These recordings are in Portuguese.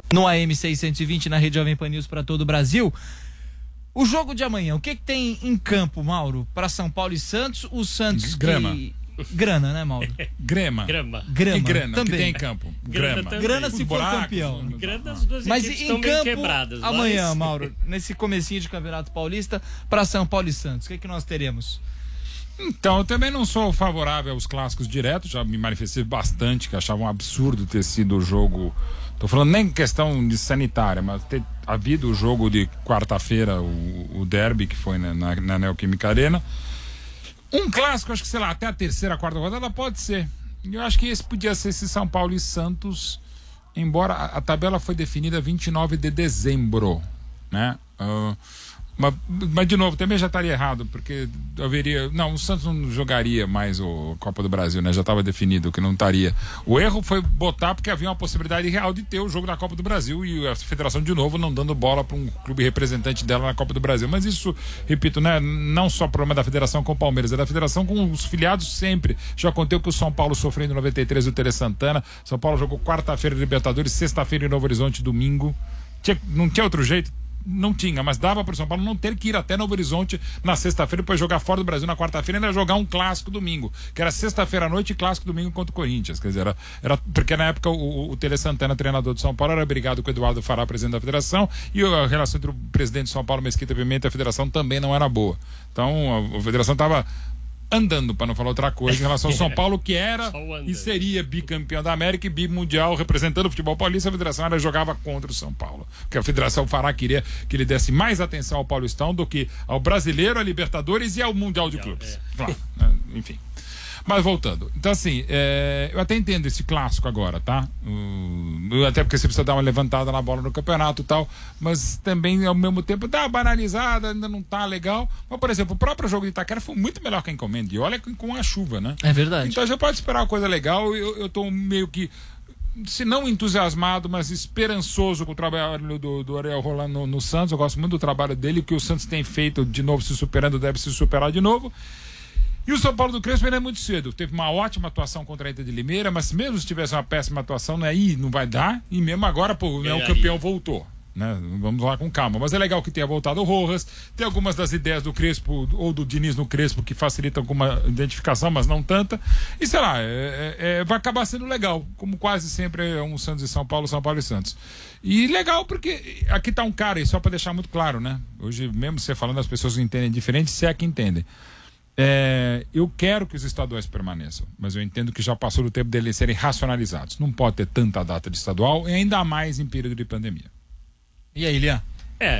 no AM 620, na Rede Jovem Pan News para todo o Brasil. O jogo de amanhã, o que tem em campo, Mauro, para São Paulo e Santos? O Santos Grama. Grana, né, Mauro? Grama. Grama. Que grana também. que tem em campo? Grama. Grana se Os for buracos, campeão. Grana, as duas Mas equipes em estão meio campo, quebradas. amanhã, mas... Mauro, nesse comecinho de Campeonato Paulista, para São Paulo e Santos, o que nós teremos? Então, eu também não sou favorável aos clássicos diretos, já me manifestei bastante, que achava um absurdo ter sido o jogo. Tô falando nem questão de sanitária, mas ter havido o jogo de quarta-feira, o derby, que foi na Neoquímica Arena. Um clássico, acho que, sei lá, até a terceira, quarta rodada pode ser. Eu acho que esse podia ser esse São Paulo e Santos, embora a tabela foi definida 29 de dezembro, né? Mas de novo, também já estaria errado, porque haveria... Não, o Santos não jogaria mais o Copa do Brasil, né? Já estava definido que não estaria. O erro foi botar porque havia uma possibilidade real de ter o jogo da Copa do Brasil e a federação, de novo, não dando bola para um clube representante dela na Copa do Brasil. Mas isso, repito, né? Não só problema da federação com o Palmeiras, é da federação com os filiados sempre. Já contei o que o São Paulo sofreu em 93 do Tele Santana. São Paulo jogou quarta-feira Libertadores, sexta-feira em Novo Horizonte, domingo. Não tinha outro jeito. Não tinha, mas dava para o São Paulo não ter que ir até Novo Horizonte na sexta-feira, depois jogar fora do Brasil na quarta-feira e ainda jogar um clássico domingo, que era sexta-feira à noite e clássico domingo contra o Corinthians. Quer dizer, era porque na época o Tele Santana, treinador do São Paulo, era brigado com o Eduardo Fará, presidente da federação, e a relação entre o presidente de São Paulo, Mesquita Pimenta, e a federação também não era boa. Então a federação estava andando, para não falar outra coisa, em relação ao São Paulo, que era e seria bicampeão da América e bimundial, representando o futebol paulista. A federação jogava contra o São Paulo, porque a federação Fará queria que ele desse mais atenção ao Paulistão do que ao Brasileiro, a Libertadores e ao Mundial de Clubes. Claro, né? Enfim. Mas voltando, então assim, eu até entendo esse clássico agora, tá? Até porque você precisa dar uma levantada na bola no campeonato e tal, mas também ao mesmo tempo dá uma banalizada, ainda não tá legal. Mas, por exemplo, o próprio jogo de Itaquera foi muito melhor que a encomenda, e olha com a chuva, né? É verdade. Então já pode esperar uma coisa legal. Eu tô meio que, se não entusiasmado, mas esperançoso com o trabalho do Ariel Roland no Santos. Eu gosto muito do trabalho dele, o que o Santos tem feito, de novo se superando, deve se superar de novo. E o São Paulo do Crespo ainda é muito cedo. Teve uma ótima atuação contra a Inter de Limeira, mas mesmo se tivesse uma péssima atuação, não vai dar. E mesmo agora, o campeão voltou, né? Vamos lá com calma. Mas é legal que tenha voltado o Rojas. Tem algumas das ideias do Crespo ou do Diniz no Crespo que facilitam alguma identificação, mas não tanta. E sei lá, vai acabar sendo legal, como quase sempre é um Santos e São Paulo e Santos. E legal porque aqui tá um cara, e só para deixar muito claro, né? Hoje, mesmo você falando, as pessoas entendem diferente, se é que entendem. Eu quero que os estaduais permaneçam, mas eu entendo que já passou do tempo deles serem racionalizados. Não pode ter tanta data de estadual, e ainda mais em período de pandemia. E aí, Lian?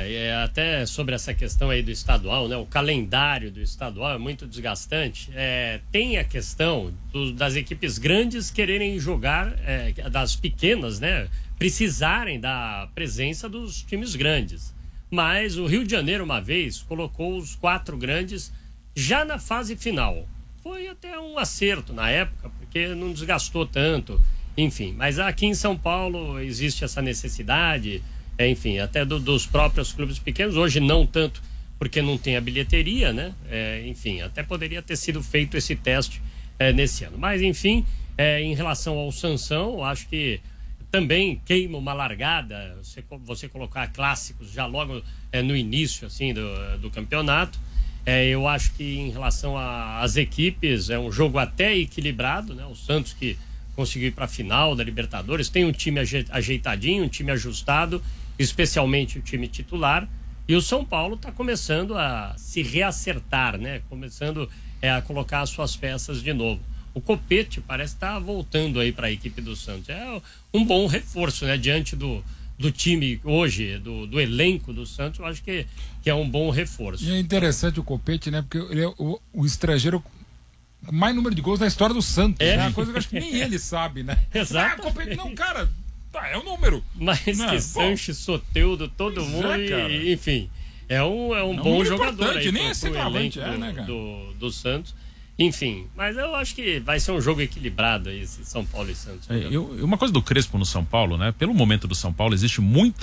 Até sobre essa questão aí do estadual, né? O calendário do estadual é muito desgastante. Tem a questão das equipes grandes quererem jogar, das pequenas, né? Precisarem da presença dos times grandes. Mas o Rio de Janeiro, uma vez, colocou os 4 grandes já na fase final. Foi até um acerto na época, porque não desgastou tanto, enfim. Mas aqui em São Paulo existe essa necessidade, enfim, até dos próprios clubes pequenos. Hoje não tanto, porque não tem a bilheteria, né? Enfim, até poderia ter sido feito esse teste nesse ano. Mas, enfim, em relação ao Sansão, acho que também queima uma largada, você colocar clássicos já logo no início, assim, do campeonato. Eu acho que em relação às equipes é um jogo até equilibrado, né? O Santos que conseguiu ir para a final da Libertadores tem um time ajeitadinho, um time ajustado, especialmente o time titular, e o São Paulo está começando a se reacertar, né? Começando a colocar as suas peças de novo. O Copete parece estar voltando aí para a equipe do Santos. É um bom reforço, né? Diante do time hoje, do elenco do Santos, eu acho que é um bom reforço. E é interessante o Copete, né? Porque ele é o estrangeiro com mais número de gols na história do Santos. É uma coisa que eu acho que nem ele sabe, né? Exato. Copete, não, cara, é o número. Mais que Sanches, Soteldo, todo mundo, enfim. É um bom jogador aí nem pro elenco né, cara? do Santos. Enfim, mas eu acho que vai ser um jogo equilibrado aí, esse São Paulo e Santos. Uma coisa do Crespo no São Paulo, né? Pelo momento do São Paulo, existe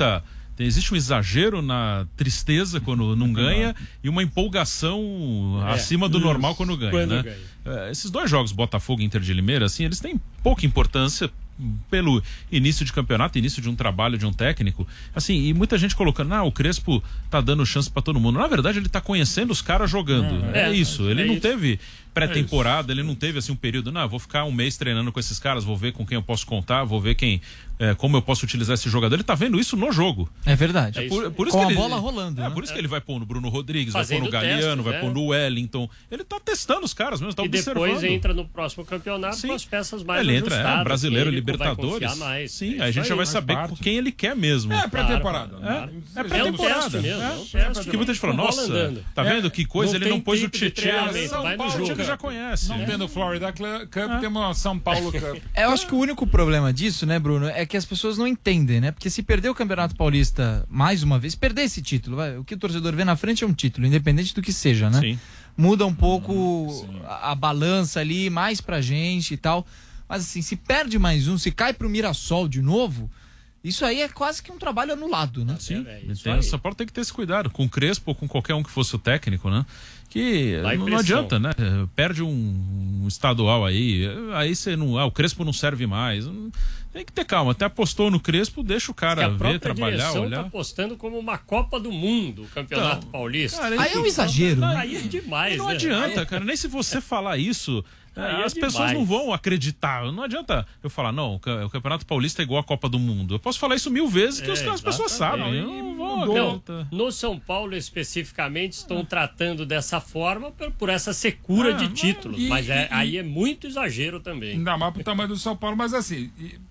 um exagero na tristeza quando não ganha e uma empolgação acima do normal quando ganha, né? Esses 2 jogos, Botafogo e Inter de Limeira, assim, eles têm pouca importância pelo início de campeonato, início de um trabalho de um técnico, assim, e muita gente colocando, o Crespo tá dando chance para todo mundo. Na verdade, ele tá conhecendo os caras jogando. É isso. Ele não teve pré-temporada, ele não teve assim um período, vou ficar um mês treinando com esses caras, vou ver com quem eu posso contar, vou ver como eu posso utilizar esse jogador. Ele tá vendo isso no jogo. É verdade. Por isso com que a bola rolando. Por isso que ele vai pôr no Bruno Rodrigues, Fazendo vai pôr no Galeano, testes, vai pôr no Wellington. Ele tá testando os caras mesmo, tá observando. E depois entra no próximo campeonato com as peças mais ele entra, ajustadas. Brasileiro, ele Libertadores. vai mais. Sim, aí a gente já vai saber com quem ele quer mesmo. É pré-temporada. É pré-temporada. Que muita gente falou, nossa, tá vendo que coisa, ele não pôs o Tietê. Vai no jogo. Que já conhece. Não tendo o Florida Cup, tem uma São Paulo Cup. Eu acho que o único problema disso, né, Bruno, é que as pessoas não entendem, né? Porque se perder o Campeonato Paulista mais uma vez, perder esse título, o que o torcedor vê na frente é um título, independente do que seja, né? Sim. Muda um pouco a balança ali, mais pra gente e tal. Mas assim, se perde mais um, se cai pro Mirassol de novo, isso aí é quase que um trabalho anulado, né? Sim, o São Paulo tem que ter esse cuidado, com o Crespo ou com qualquer um que fosse o técnico, né? Que não adianta, né? Perde um estadual aí você não. O Crespo não serve mais. Tem que ter calma. Até apostou no Crespo, deixa o cara ver, trabalhar, olhar. Tá apostando como uma Copa do Mundo, o Campeonato Paulista. Cara, aí é um exagero, né? Aí é demais, não adianta, cara. Nem se você falar isso, as pessoas não vão acreditar. Não adianta eu falar, não, o Campeonato Paulista é igual a Copa do Mundo. Eu posso falar isso 1000 vezes que as pessoas sabem. Não vão acreditar. No São Paulo, especificamente, estão tratando dessa forma por essa secura de títulos. Mas aí é muito exagero também. Ainda mais pro tamanho do São Paulo, mas assim...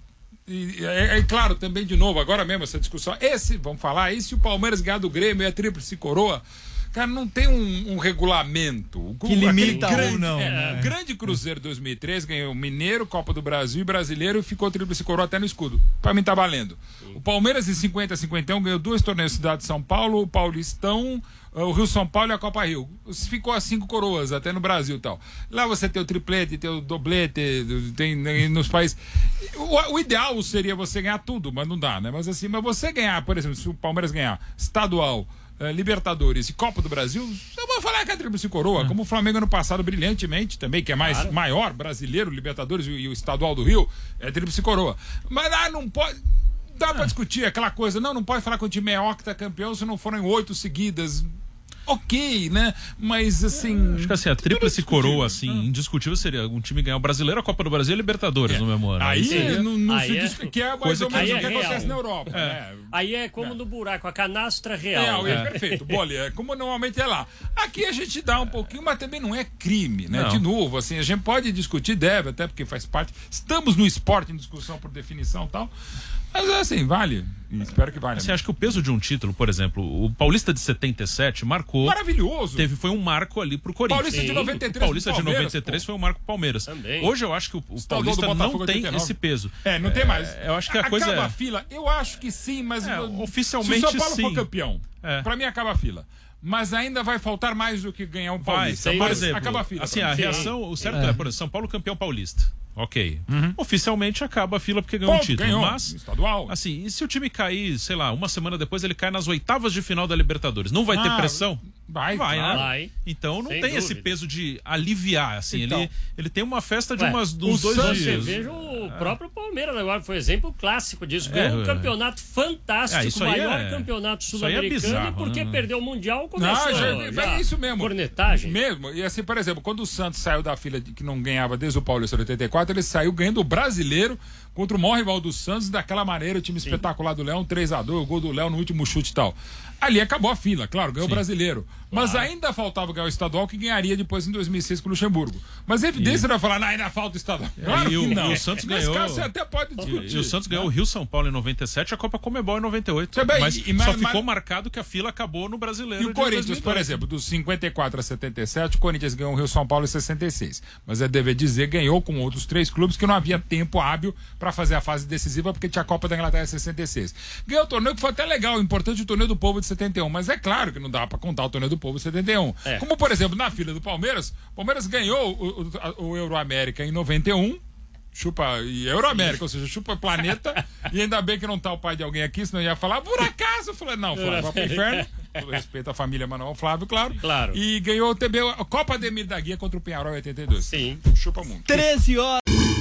É claro, também de novo, agora mesmo essa discussão, vamos falar, e se o Palmeiras ganhar do Grêmio é tríplice coroa? Cara, não tem um regulamento que limita grande, ou não. O grande Cruzeiro 2003 ganhou Mineiro, Copa do Brasil e Brasileiro e ficou tríplice coroa até no escudo. Pra mim tá valendo. O Palmeiras em 50-51 ganhou 2 torneios Cidade de São Paulo, o Paulistão, o Rio São Paulo e a Copa Rio. Ficou a 5 coroas, até no Brasil e tal. Lá você tem o triplete, tem o doblete, tem nos países. O ideal seria você ganhar tudo, mas não dá, né? Mas você ganhar, por exemplo, se o Palmeiras ganhar estadual, Libertadores e Copa do Brasil, eu vou falar que é a tríplice coroa, como o Flamengo ano passado brilhantemente também, que é maior, brasileiro, Libertadores e o estadual do Rio, é tríplice coroa. Mas não pode... Dá pra discutir aquela coisa, não pode falar que o time é octacampeão se não forem 8 seguidas. Ok, né? Mas assim... Acho que assim, a tríplice coroa, assim, indiscutível seria um time ganhar o Brasileiro, a Copa do Brasil e a Libertadores no mesmo ano. Aí não se discute, que é mais ou menos o que real. acontece na Europa. Aí é como no buraco, a canastra real. Perfeito. Bolha, como normalmente é lá. Aqui a gente dá um pouquinho, mas também não é crime, né? Não. De novo, assim, a gente pode discutir, deve, até porque faz parte. Estamos no esporte em discussão por definição e tal. Mas assim, vale. Espero que valha. Você acha que o peso de um título, por exemplo, o Paulista de 77 marcou. Maravilhoso. Foi um marco ali pro Corinthians. Paulista de 93. O Paulista de 93 foi um marco pro Palmeiras. Também. Hoje eu acho que o Paulista não tem esse peso. Não tem mais. Eu acho que a coisa acaba a fila, eu acho que sim, mas oficialmente se o São Paulo sim. for campeão, pra mim acaba a fila. Mas ainda vai faltar mais do que ganhar um Paulista. Por exemplo, acaba a fila. Assim, a reação, o certo é, por exemplo, São Paulo campeão paulista. Ok. Oficialmente acaba a fila porque ganhou um título. Ganhou, mas, estadual. assim, e se o time cair, sei lá, uma semana depois ele cai nas oitavas de final da Libertadores? Não vai ter pressão? Vai, né? Vai. Então não Sem tem esse dúvida. peso de aliviar, assim. Então. Ele tem uma festa de uns o 2 Santos, dias. Você veja o próprio Palmeiras agora, foi exemplo clássico disso. Ganhou um campeonato fantástico, isso o aí maior campeonato sul-americano, bizarro, e porque né? perdeu o Mundial, começou É isso mesmo. cornetagem. Mesmo. E assim, por exemplo, quando o Santos saiu da fila que não ganhava desde o Paulista 84, ele saiu ganhando o Brasileiro contra o maior rival do Santos, daquela maneira, o time espetacular do Leão, 3-2, o gol do Léo no último chute e tal. Ali acabou a fila, claro, ganhou o Brasileiro. Mas ainda faltava ganhar o estadual, que ganharia depois em 2006 com o Luxemburgo. Mas é evidente você vai falar, ainda falta o estadual. Claro que não. E o Santos Nesse ganhou. caso você até pode discutir. E o Santos ganhou o Rio São Paulo em 97 e a Copa Comebol em 98. Também, mas mas só ficou marcado que a fila acabou no Brasileiro. E o Corinthians, por exemplo, dos 54 a 77, o Corinthians ganhou o Rio São Paulo em 66. Mas é dever dizer, ganhou com outros 3 clubes que não havia tempo hábil para fazer a fase decisiva, porque tinha a Copa da Inglaterra em 66. Ganhou o torneio que foi até legal, importante o torneio do Povo de 71, mas é claro que não dá para contar o torneio do Povo de 71. Como, por exemplo, na fila do Palmeiras, o Palmeiras ganhou o Euroamérica em 91, chupa e Euroamérica, ou seja, chupa planeta, e ainda bem que não tá o pai de alguém aqui, senão ia falar, por acaso? Eu falei, não, Flávio, vai pro inferno. Todo respeito à família Manuel Flávio, claro. E ganhou o TB, a Copa Ademir da Guia contra o Penharol em 82. Sim. Chupa muito. 13 horas.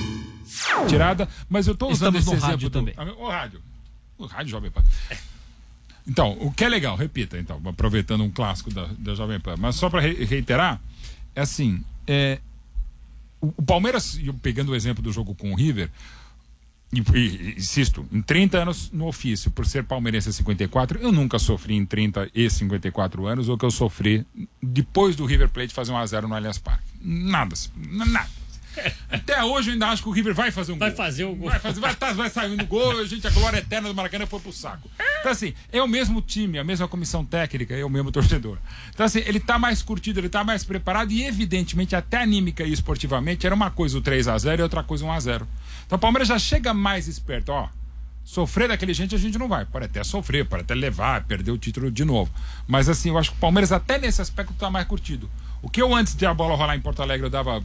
tirada, mas eu tô usando Estamos esse no exemplo rádio também. O rádio Jovem Pan. Então, o que é legal, repita, então, aproveitando um clássico da Jovem Pan, mas só para reiterar, é assim, o Palmeiras, pegando o exemplo do jogo com o River, e insisto, em 30 anos no ofício, por ser palmeirense a 54, eu nunca sofri em 30 e 54 anos o que eu sofri depois do River Plate fazer 1-0 no Allianz Parque. Nada. Até hoje eu ainda acho que o River vai fazer um gol. Vai fazer o gol. Vai sair no gol, a glória eterna do Maracanã foi pro saco. Então assim, é o mesmo time, a mesma comissão técnica, é o mesmo torcedor. Então assim, ele tá mais curtido, ele tá mais preparado e evidentemente até anímica e esportivamente era uma coisa o 3-0 e outra coisa o 1-0. Então o Palmeiras já chega mais esperto, sofrer daquele gente a gente não vai, pode até sofrer, pode até levar, perder o título de novo. Mas assim, eu acho que o Palmeiras até nesse aspecto tá mais curtido. O que eu antes de a bola rolar em Porto Alegre eu dava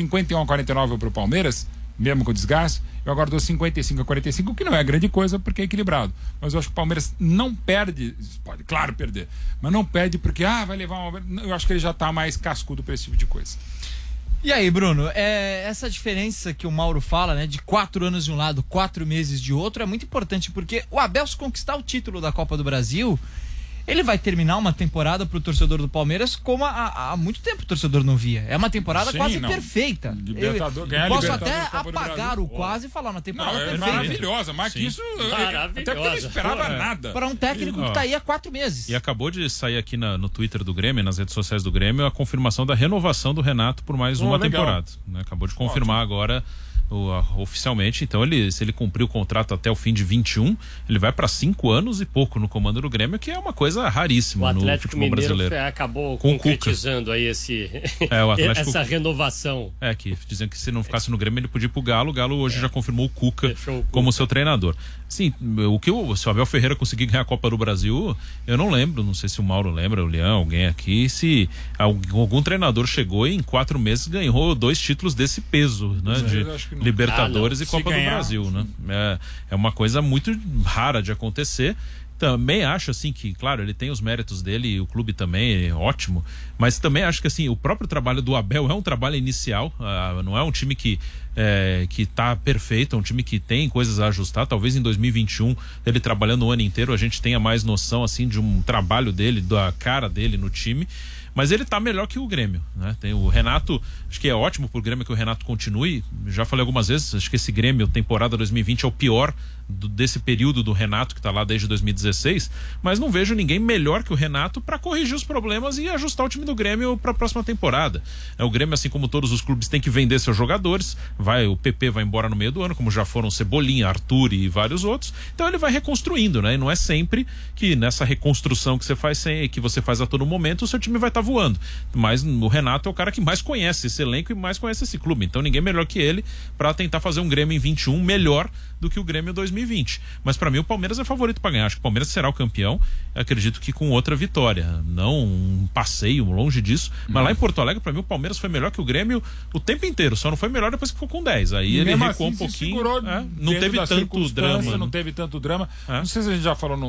51-49 pro Palmeiras, mesmo com desgaste, eu agora dou 55-45, o que não é grande coisa porque é equilibrado. Mas eu acho que o Palmeiras não perde, pode, claro, perder, mas não perde porque, vai levar uma... Eu acho que ele já tá mais cascudo pra esse tipo de coisa. E aí, Bruno, essa diferença que o Mauro fala, né, de 4 anos de um lado, 4 meses de outro, é muito importante, porque o Abel, se conquistar o título da Copa do Brasil, ele vai terminar uma temporada pro torcedor do Palmeiras como há muito tempo o torcedor não via. É uma temporada quase perfeita. Posso até apagar o quase e falar uma temporada perfeita. Maravilhosa, mas que isso... Até porque eu não esperava nada. Para um técnico que tá aí há 4 meses. E acabou de sair aqui no Twitter do Grêmio, nas redes sociais do Grêmio, a confirmação da renovação do Renato por mais uma temporada. Né? Acabou de confirmar agora... oficialmente, então se ele cumprir o contrato até o fim de 21, ele vai para 5 anos e pouco no comando do Grêmio, que é uma coisa raríssima no futebol brasileiro. Acabou concretizando aí essa renovação. Que diziam que se não ficasse no Grêmio ele podia ir pro Galo. O Galo hoje já confirmou o Cuca como seu treinador. Sim, se o Abel Ferreira conseguir ganhar a Copa do Brasil, eu não lembro, não sei se o Mauro lembra, o Leão, alguém aqui, se algum treinador chegou e em 4 meses ganhou 2 títulos desse peso, né? De Libertadores e Copa do Brasil, né? É uma coisa muito rara de acontecer. Também acho assim que, claro, ele tem os méritos dele e o clube também é ótimo, mas também acho que assim, o próprio trabalho do Abel é um trabalho inicial, não é um time que tá perfeito, é um time que tem coisas a ajustar. Talvez em 2021, ele trabalhando o ano inteiro, a gente tenha mais noção assim de um trabalho dele, da cara dele no time. Mas ele tá melhor que o Grêmio, né? Tem o Renato, acho que é ótimo pro Grêmio que o Renato continue. Já falei algumas vezes, acho que esse Grêmio, temporada 2020, é o pior desse período do Renato, que tá lá desde 2016, mas não vejo ninguém melhor que o Renato para corrigir os problemas e ajustar o time do Grêmio para a próxima temporada. O Grêmio, assim como todos os clubes, tem que vender seus jogadores. O PP vai embora no meio do ano, como já foram Cebolinha, Arthur e vários outros. Então ele vai reconstruindo, né? E não é sempre que nessa reconstrução que você faz a todo momento, o seu time vai estar voando. Mas o Renato é o cara que mais conhece esse elenco e mais conhece esse clube. Então ninguém melhor que ele para tentar fazer um Grêmio em 21 melhor do que o Grêmio 2020. Mas para mim o Palmeiras é favorito para ganhar. Acho que o Palmeiras será o campeão. Acredito que com outra vitória, não um passeio longe disso. Mas lá em Porto Alegre, para mim o Palmeiras foi melhor que o Grêmio o tempo inteiro. Só não foi melhor depois que ficou com 10. Aí ele recuou um pouquinho. Não teve tanto drama. Não teve tanto drama. Não sei se a gente já falou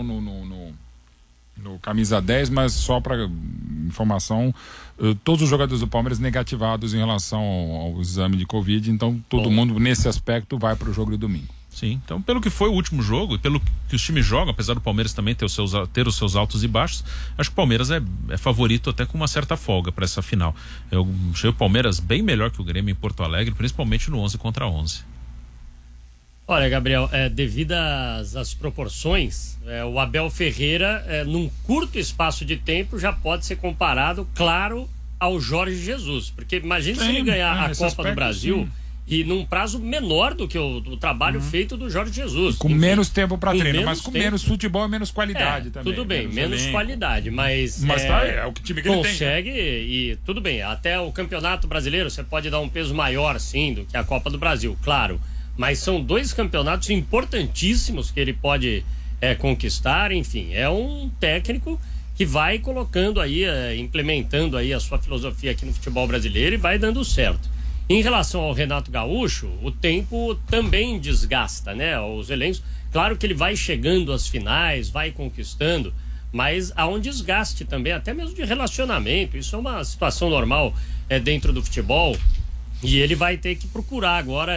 no Camisa 10, mas só para informação, todos os jogadores do Palmeiras negativados em relação ao exame de Covid, então todo mundo nesse aspecto vai para o jogo de domingo. Sim, então pelo que foi o último jogo e pelo que os times jogam, apesar do Palmeiras também ter os seus altos e baixos, acho que o Palmeiras é favorito até com uma certa folga para essa final. Eu achei o Palmeiras bem melhor que o Grêmio em Porto Alegre, principalmente no 11 contra 11. Olha, Gabriel, devido às proporções, o Abel Ferreira, num curto espaço de tempo, já pode ser comparado, claro, ao Jorge Jesus. Porque imagine se ele ganhar a Copa do Brasil e num prazo menor do que o trabalho feito do Jorge Jesus. Com menos tempo para treino, mas com menos futebol e menos qualidade também. Tudo bem, menos qualidade, mas é o time que consegue ele tem, e tudo bem. Até o Campeonato Brasileiro você pode dar um peso maior, sim, do que a Copa do Brasil, claro. Mas são 2 campeonatos importantíssimos que ele pode conquistar. Enfim, é um técnico que vai colocando aí, implementando aí a sua filosofia aqui no futebol brasileiro e vai dando certo. Em relação ao Renato Gaúcho, o tempo também desgasta, né? Os elencos, claro que ele vai chegando às finais, vai conquistando, mas há um desgaste também, até mesmo de relacionamento. Isso é uma situação normal dentro do futebol e ele vai ter que procurar agora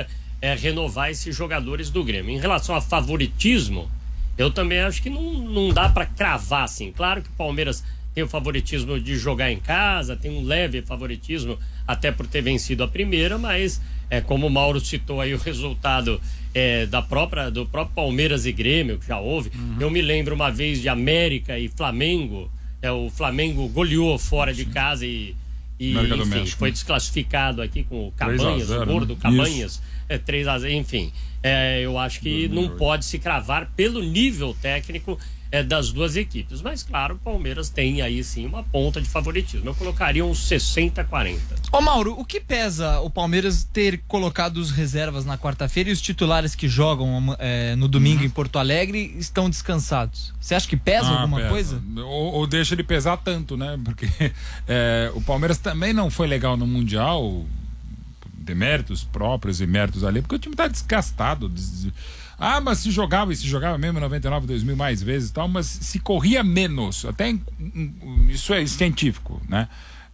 renovar esses jogadores do Grêmio. Em relação a favoritismo, eu também acho que não dá para cravar assim. Claro que o Palmeiras tem o favoritismo de jogar em casa, tem um leve favoritismo até por ter vencido a primeira, mas como o Mauro citou aí o resultado do próprio Palmeiras e Grêmio, que já houve. Eu me lembro uma vez de América e Flamengo, o Flamengo goleou fora de casa e enfim, foi desclassificado aqui com o Cabanhas, o gordo Cabanhas, 3-0, enfim. Eu acho que não pode se cravar pelo nível técnico das duas equipes, mas claro, o Palmeiras tem aí sim uma ponta de favoritismo. Eu colocaria uns 60-40. Ô Mauro, o que pesa o Palmeiras ter colocado os reservas na quarta-feira e os titulares que jogam no domingo em Porto Alegre estão descansados? Você acha que pesa alguma coisa? Ou deixa ele pesar tanto, né? Porque o Palmeiras também não foi legal no Mundial, deméritos próprios e méritos ali, porque o time tá desgastado. Mas se jogava mesmo em 99, 2000 mais vezes e tal, mas se corria menos, até isso é científico, né?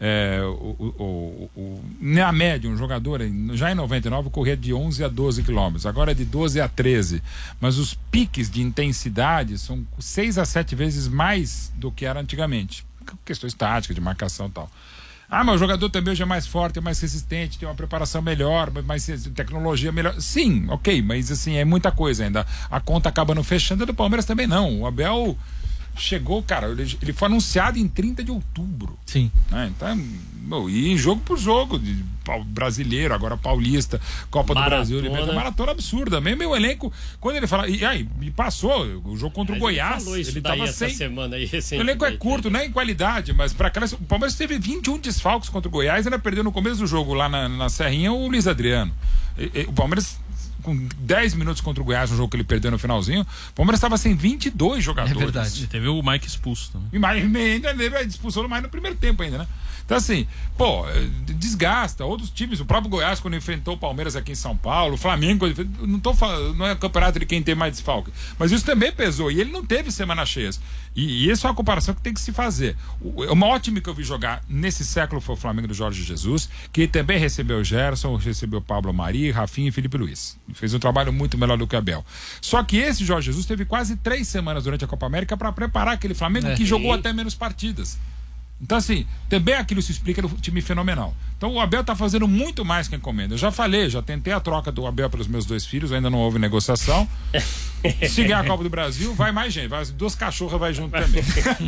Na média, um jogador já em 99 corria de 11 a 12 quilômetros, agora é de 12 a 13, mas os piques de intensidade são 6 a 7 vezes mais do que era antigamente, questões táticas, de marcação e tal. Mas o jogador também hoje é mais forte, é mais resistente, tem uma preparação melhor, mais tecnologia melhor. Sim, ok, mas assim, é muita coisa ainda. A conta acaba não fechando, do Palmeiras também não. O Abel chegou, cara, ele foi anunciado em 30 de outubro. Sim. Né? Então, e jogo por jogo, brasileiro, agora paulista, Copa do Brasil, maratona absurda. Mesmo o elenco, quando ele fala, e passou o jogo contra o Goiás, ele tava sem. Semana aí, o elenco é curto, nem em qualidade, mas para aquelas. O Palmeiras teve 21 desfalques contra o Goiás, ainda perdeu no começo do jogo lá na Serrinha o Luiz Adriano. O Palmeiras, com 10 minutos contra o Goiás, no jogo que ele perdeu no finalzinho, o Palmeiras estava sem 22 jogadores. É verdade. E teve o Mike expulso também. E ainda expulsou mais no primeiro tempo ainda, né? Então assim, desgasta. Outros times, o próprio Goiás quando enfrentou o Palmeiras aqui em São Paulo, o Flamengo, não tô falando, não é campeonato de quem tem mais desfalque, mas isso também pesou, e ele não teve semanas cheias. E essa é uma comparação que tem que se fazer. O maior time que eu vi jogar nesse século foi o Flamengo do Jorge Jesus, que também recebeu o Gerson, recebeu o Pablo Mari, Rafinha e Felipe Luiz. Fez um trabalho muito melhor do que o Abel. Só que esse Jorge Jesus teve quase 3 semanas durante a Copa América para preparar aquele Flamengo que jogou até menos partidas. Então assim, também aquilo se explica no time fenomenal. Então o Abel tá fazendo muito mais que encomenda. Eu já falei, já tentei a troca do Abel pelos meus 2 filhos, ainda não houve negociação. Se ganhar a Copa do Brasil, vai mais gente, 2 cachorras vai junto também.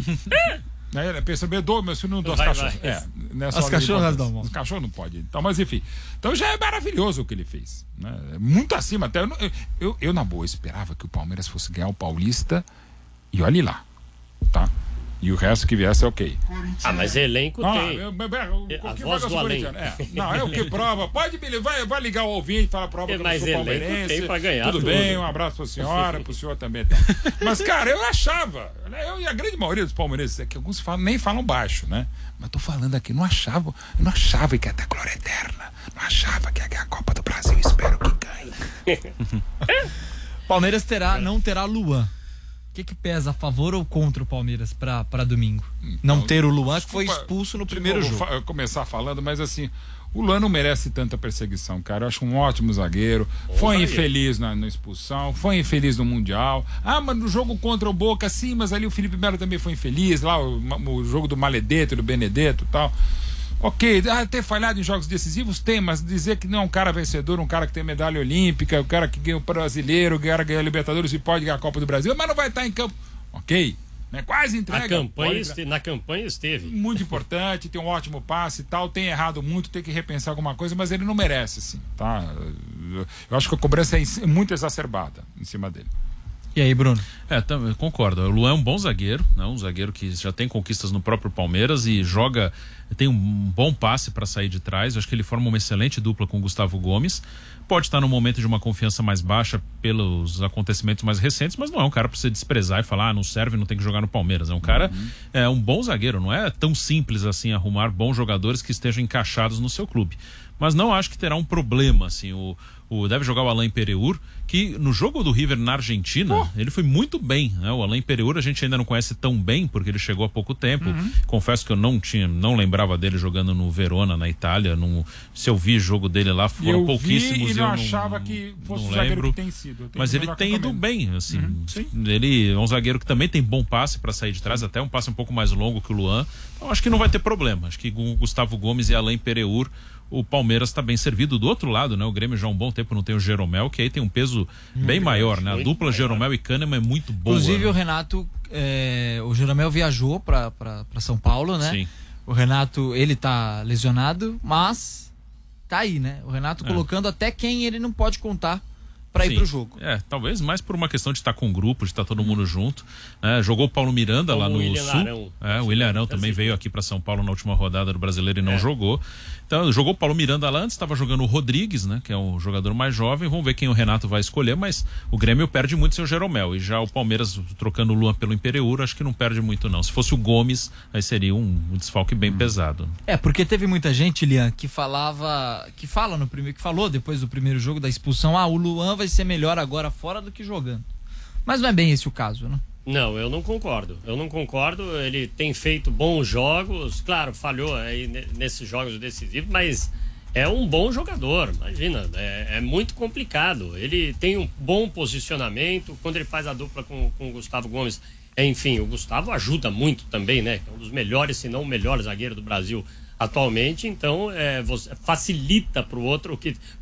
Pensa bem, meus filhos não dão as cachorras. As cachorras não. Os cachorros não podem. Então, mas enfim. Então já é maravilhoso o que ele fez. Né? Muito acima. Até eu, na boa, esperava que o Palmeiras fosse ganhar o Paulista e olhe lá. Tá? E o resto que viesse é ok. Mas elenco tem. A voz do além. Não, é o que prova. Pode me vai ligar o ouvinte e falar prova que eu sou palmeirense. Tem pra ganhar tudo bem, um abraço pra senhora, pro senhor também. Tá. Mas, cara, eu achava, eu e a grande maioria dos palmeirenses, que alguns nem falam baixo, né? Mas tô falando aqui, eu não achava que ia ter glória eterna. Não achava que ia ganhar a Copa do Brasil. Espero que ganhe. Palmeiras não terá Luan. O que pesa a favor ou contra o Palmeiras para domingo? Então, não ter o Luan, que foi expulso no primeiro jogo. Eu começar falando, mas assim, o Luan não merece tanta perseguição, cara. Eu acho um ótimo zagueiro. Foi infeliz na expulsão, foi infeliz no Mundial. Mas no jogo contra o Boca, sim, mas ali o Felipe Melo também foi infeliz. Lá o jogo do Maledetto, do Benedetto e tal. Ok, ter falhado em jogos decisivos tem, mas dizer que não é um cara vencedor, um cara que tem medalha olímpica, um cara que ganha o brasileiro, ganha a Libertadores e pode ganhar a Copa do Brasil, mas não vai estar em campo. Ok, né? Quase entrega. Na campanha esteve. Muito importante, tem um ótimo passe e tal, tem errado muito, tem que repensar alguma coisa, mas ele não merece, assim, tá? Eu acho que a cobrança é muito exacerbada em cima dele. E aí, Bruno? Concordo. O Luan é um bom zagueiro, né? Um zagueiro que já tem conquistas no próprio Palmeiras e tem um bom passe para sair de trás. Eu acho que ele forma uma excelente dupla com o Gustavo Gomes. Pode estar no momento de uma confiança mais baixa pelos acontecimentos mais recentes, mas não é um cara para você desprezar e falar, não serve, não tem que jogar no Palmeiras. É um cara, um bom zagueiro. Não é tão simples assim arrumar bons jogadores que estejam encaixados no seu clube. Mas não acho que terá um problema, assim. O deve jogar o Alain Pereur, que no jogo do River na Argentina, ele foi muito bem, né? O Alain Pereur a gente ainda não conhece tão bem, porque ele chegou há pouco tempo. Confesso que eu não lembrava dele jogando no Verona, na Itália. Se eu vi jogo dele lá, foram pouquíssimos. E não achava que fosse o zagueiro que tem sido. Mas ele tem ido bem, assim. Ele é um zagueiro que também tem bom passe para sair de trás, até um passe um pouco mais longo que o Luan. Então acho que não vai ter problema. Acho que com o Gustavo Gomes e Alain Pereur, o Palmeiras está bem servido. Do outro lado, né? O Grêmio já há um bom tempo não tem o Jeromel, que aí tem um peso bem maior, né? A dupla Jeromel e Kahneman é muito boa. Inclusive, né? o Renato, o Jeromel viajou para São Paulo, né? Sim. O Renato, ele tá lesionado, mas tá aí, né? O Renato colocando até quem ele não pode contar para ir pro jogo. Talvez mais por uma questão de estar com o grupo, de estar todo mundo junto. Jogou o Paulo Miranda lá no Sul. O William Arão também veio aqui para São Paulo na última rodada do Brasileiro e não jogou. Então, jogou o Paulo Miranda lá antes, estava jogando o Rodrigues, né? Que é um jogador mais jovem. Vamos ver quem o Renato vai escolher, mas o Grêmio perde muito sem o Jeromel. E já o Palmeiras, trocando o Luan pelo Imperiur, acho que não perde muito, não. Se fosse o Gomes, aí seria um desfalque bem pesado. Porque teve muita gente, Lian, que falou depois do primeiro jogo da expulsão, o Luan vai ser melhor agora fora do que jogando. Mas não é bem esse o caso, né? Não, eu não concordo. Ele tem feito bons jogos. Claro, falhou aí nesses jogos decisivos, mas é um bom jogador. Imagina, é muito complicado. Ele tem um bom posicionamento. Quando ele faz a dupla com o Gustavo Gomes, enfim, o Gustavo ajuda muito também, né? É um dos melhores, se não o melhor zagueiro do Brasil atualmente. Então, facilita para o outro,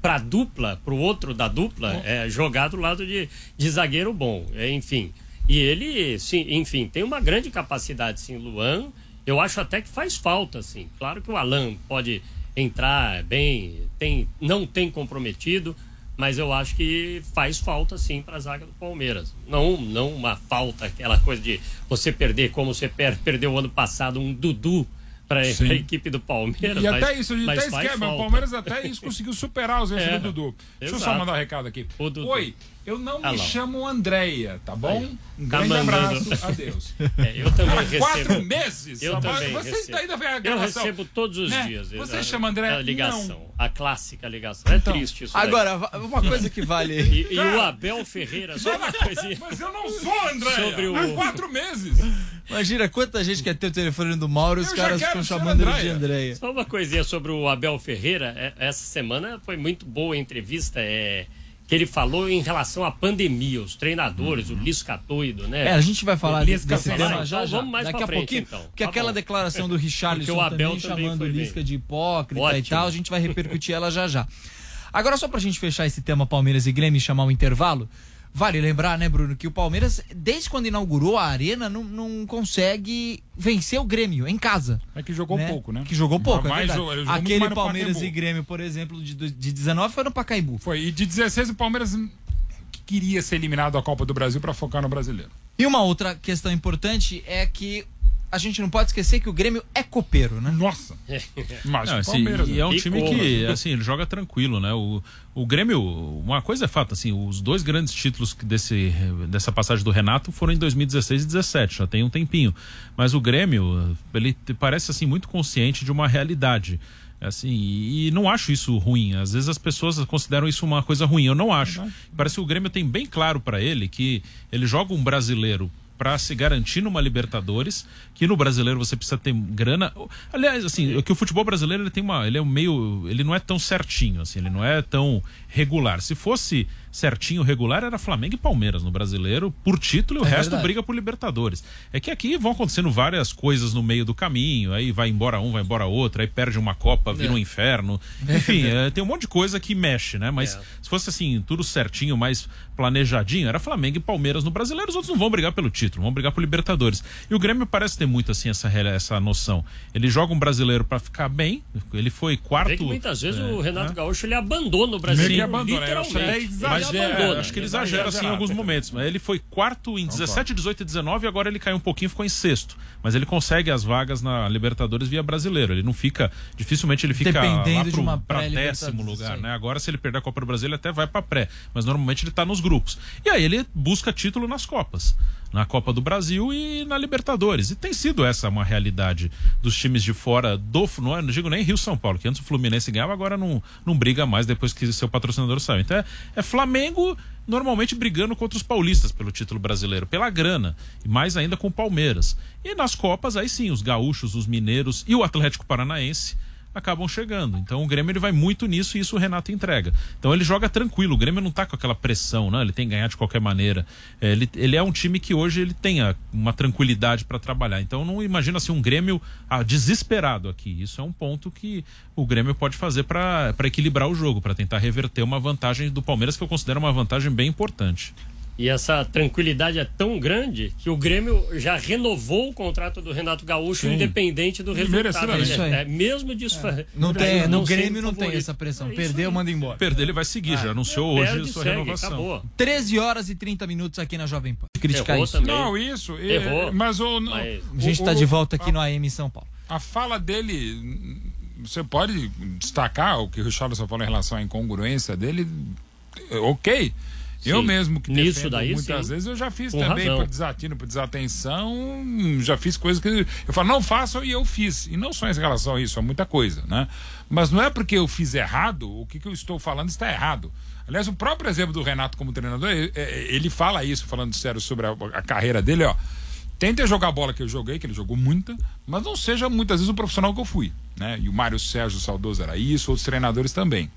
para o outro da dupla, jogar do lado de zagueiro bom. Enfim. E ele, sim, enfim, tem uma grande capacidade, sim, Luan. Eu acho até que faz falta, sim. Claro que o Alan pode entrar bem, não tem comprometido, mas eu acho que faz falta, sim, para a zaga do Palmeiras. Não uma falta, aquela coisa de você perder como você perdeu o ano passado um Dudu para a equipe do Palmeiras. E até isso, o Palmeiras até isso conseguiu superar a ausência do Dudu. Deixa eu só mandar um recado aqui. Oi, eu não me chamo Andréia, tá bom? Um grande abraço, adeus. Eu também recebo. 4 meses? Eu também Você ainda vem a eu gravação. recebo todos os dias. Você chama Andréia? A ligação, a clássica ligação. É triste isso. Agora, uma coisa que vale... E o Abel Ferreira, só uma coisinha. Mas eu não sou Andréia. Sobre Há 4 meses. Imagina quanta gente quer ter o telefone do Mauro e os caras ficam chamando ele de Andréia. Só uma coisinha sobre o Abel Ferreira. Essa semana foi muito boa a entrevista que ele falou em relação à pandemia, os treinadores, o Lisca doido, né? A gente vai falar desse tema já. Vamos mais daqui a frente, pouquinho, então. porque aquela declaração do Richarlison o Abel também chamando o Lisca bem. de hipócrita Ótimo. e tal, a gente vai repercutir ela já. Agora, só pra gente fechar esse tema Palmeiras e Grêmio e chamar um intervalo, vale lembrar, né, Bruno, que o Palmeiras, desde quando inaugurou a arena, não consegue vencer o Grêmio em casa. É que jogou pouco, né? Que jogou pouco, Aquele no Palmeiras Pacaembu. e Grêmio, por exemplo, de 19 foi no Pacaembu. Foi, e de 16 o Palmeiras queria ser eliminado da Copa do Brasil para focar no Brasileiro. E uma outra questão importante é que a gente não pode esquecer que o Grêmio é copeiro, né? Nossa! Mas Não, o Palmeiras, e é um time que, assim, ele joga tranquilo, né? O Grêmio, uma coisa é fato, assim, os 2 grandes títulos dessa passagem do Renato foram em 2016 e 2017, já tem um tempinho. Mas o Grêmio, ele parece, assim, muito consciente de uma realidade. Assim, e não acho isso ruim. Às vezes as pessoas consideram isso uma coisa ruim. Eu não acho. Parece que o Grêmio tem bem claro para ele que ele joga um brasileiro para se garantir numa Libertadores, que no brasileiro você precisa ter grana. Aliás, assim, que o futebol brasileiro ele não é tão certinho, assim, ele não é tão regular. Se fosse certinho, regular, era Flamengo e Palmeiras no brasileiro por título e o resto briga por Libertadores. É que aqui vão acontecendo várias coisas no meio do caminho, aí vai embora um, vai embora outro, aí perde uma Copa, vira um inferno. Enfim, tem um monte de coisa que mexe, né? Mas se fosse assim, tudo certinho, mais planejadinho, era Flamengo e Palmeiras no brasileiro, os outros não vão brigar pelo título, vão brigar por Libertadores. E o Grêmio parece ter muito assim essa noção. Ele joga um brasileiro para ficar bem, ele foi quarto. É que muitas vezes o Renato Gaúcho ele abandona o Brasileiro. Literalmente. Mas abandona. acho que ele exagera assim em alguns momentos. Mas ele foi quarto em 17, 18 e 19 e agora ele caiu um pouquinho, ficou em sexto. Mas ele consegue as vagas na Libertadores via brasileiro. Ele não fica, dificilmente ele fica dependendo lá pra 10º lugar, né? Agora se ele perder a Copa do Brasil ele até vai pra pré, mas normalmente ele tá nos grupos. E aí ele busca título nas Copas. Na Copa do Brasil e na Libertadores. E tem sido essa uma realidade dos times de fora não digo nem Rio-São Paulo, que antes o Fluminense ganhava, agora não briga mais depois que seu patrocinador saiu. Então é Flamengo normalmente brigando contra os paulistas pelo título brasileiro, pela grana, e mais ainda com o Palmeiras. E nas Copas, aí sim, os gaúchos, os mineiros e o Atlético Paranaense acabam chegando. Então o Grêmio ele vai muito nisso e isso o Renato entrega. Então ele joga tranquilo, o Grêmio não tá com aquela pressão, né? Ele tem que ganhar de qualquer maneira. Ele é um time que hoje ele tem uma tranquilidade para trabalhar. Então não imagina assim um Grêmio desesperado aqui. Isso é um ponto que o Grêmio pode fazer para equilibrar o jogo, para tentar reverter uma vantagem do Palmeiras que eu considero uma vantagem bem importante. E essa tranquilidade é tão grande que o Grêmio já renovou o contrato do Renato Gaúcho, independente do resultado. Mesmo disso. No Grêmio não tem essa pressão. Perdeu, manda embora. Perder, ele vai seguir. Já anunciou hoje sua renovação. Acabou. 13 horas e 30 minutos aqui na Jovem Pan. Criticar isso. Também. Não, isso. Errou. Mas a gente está de volta aqui no AM em São Paulo. A fala dele, você pode destacar o que o Richarlison falou em relação à incongruência dele? Ok. Sim. Eu mesmo que defendo muitas vezes, eu já fiz com também por desatino, por desatenção, já fiz coisas que eu falo, não façam e eu fiz. E não só em relação a isso, é muita coisa, né? Mas não é porque eu fiz errado, o que eu estou falando está errado. Aliás, o próprio exemplo do Renato como treinador, ele fala isso, falando sério sobre a carreira dele, ó. Tenta jogar a bola que eu joguei, que ele jogou muita, mas não seja muitas vezes o profissional que eu fui, né? E o Mário Sérgio Saudoso era isso, outros treinadores também.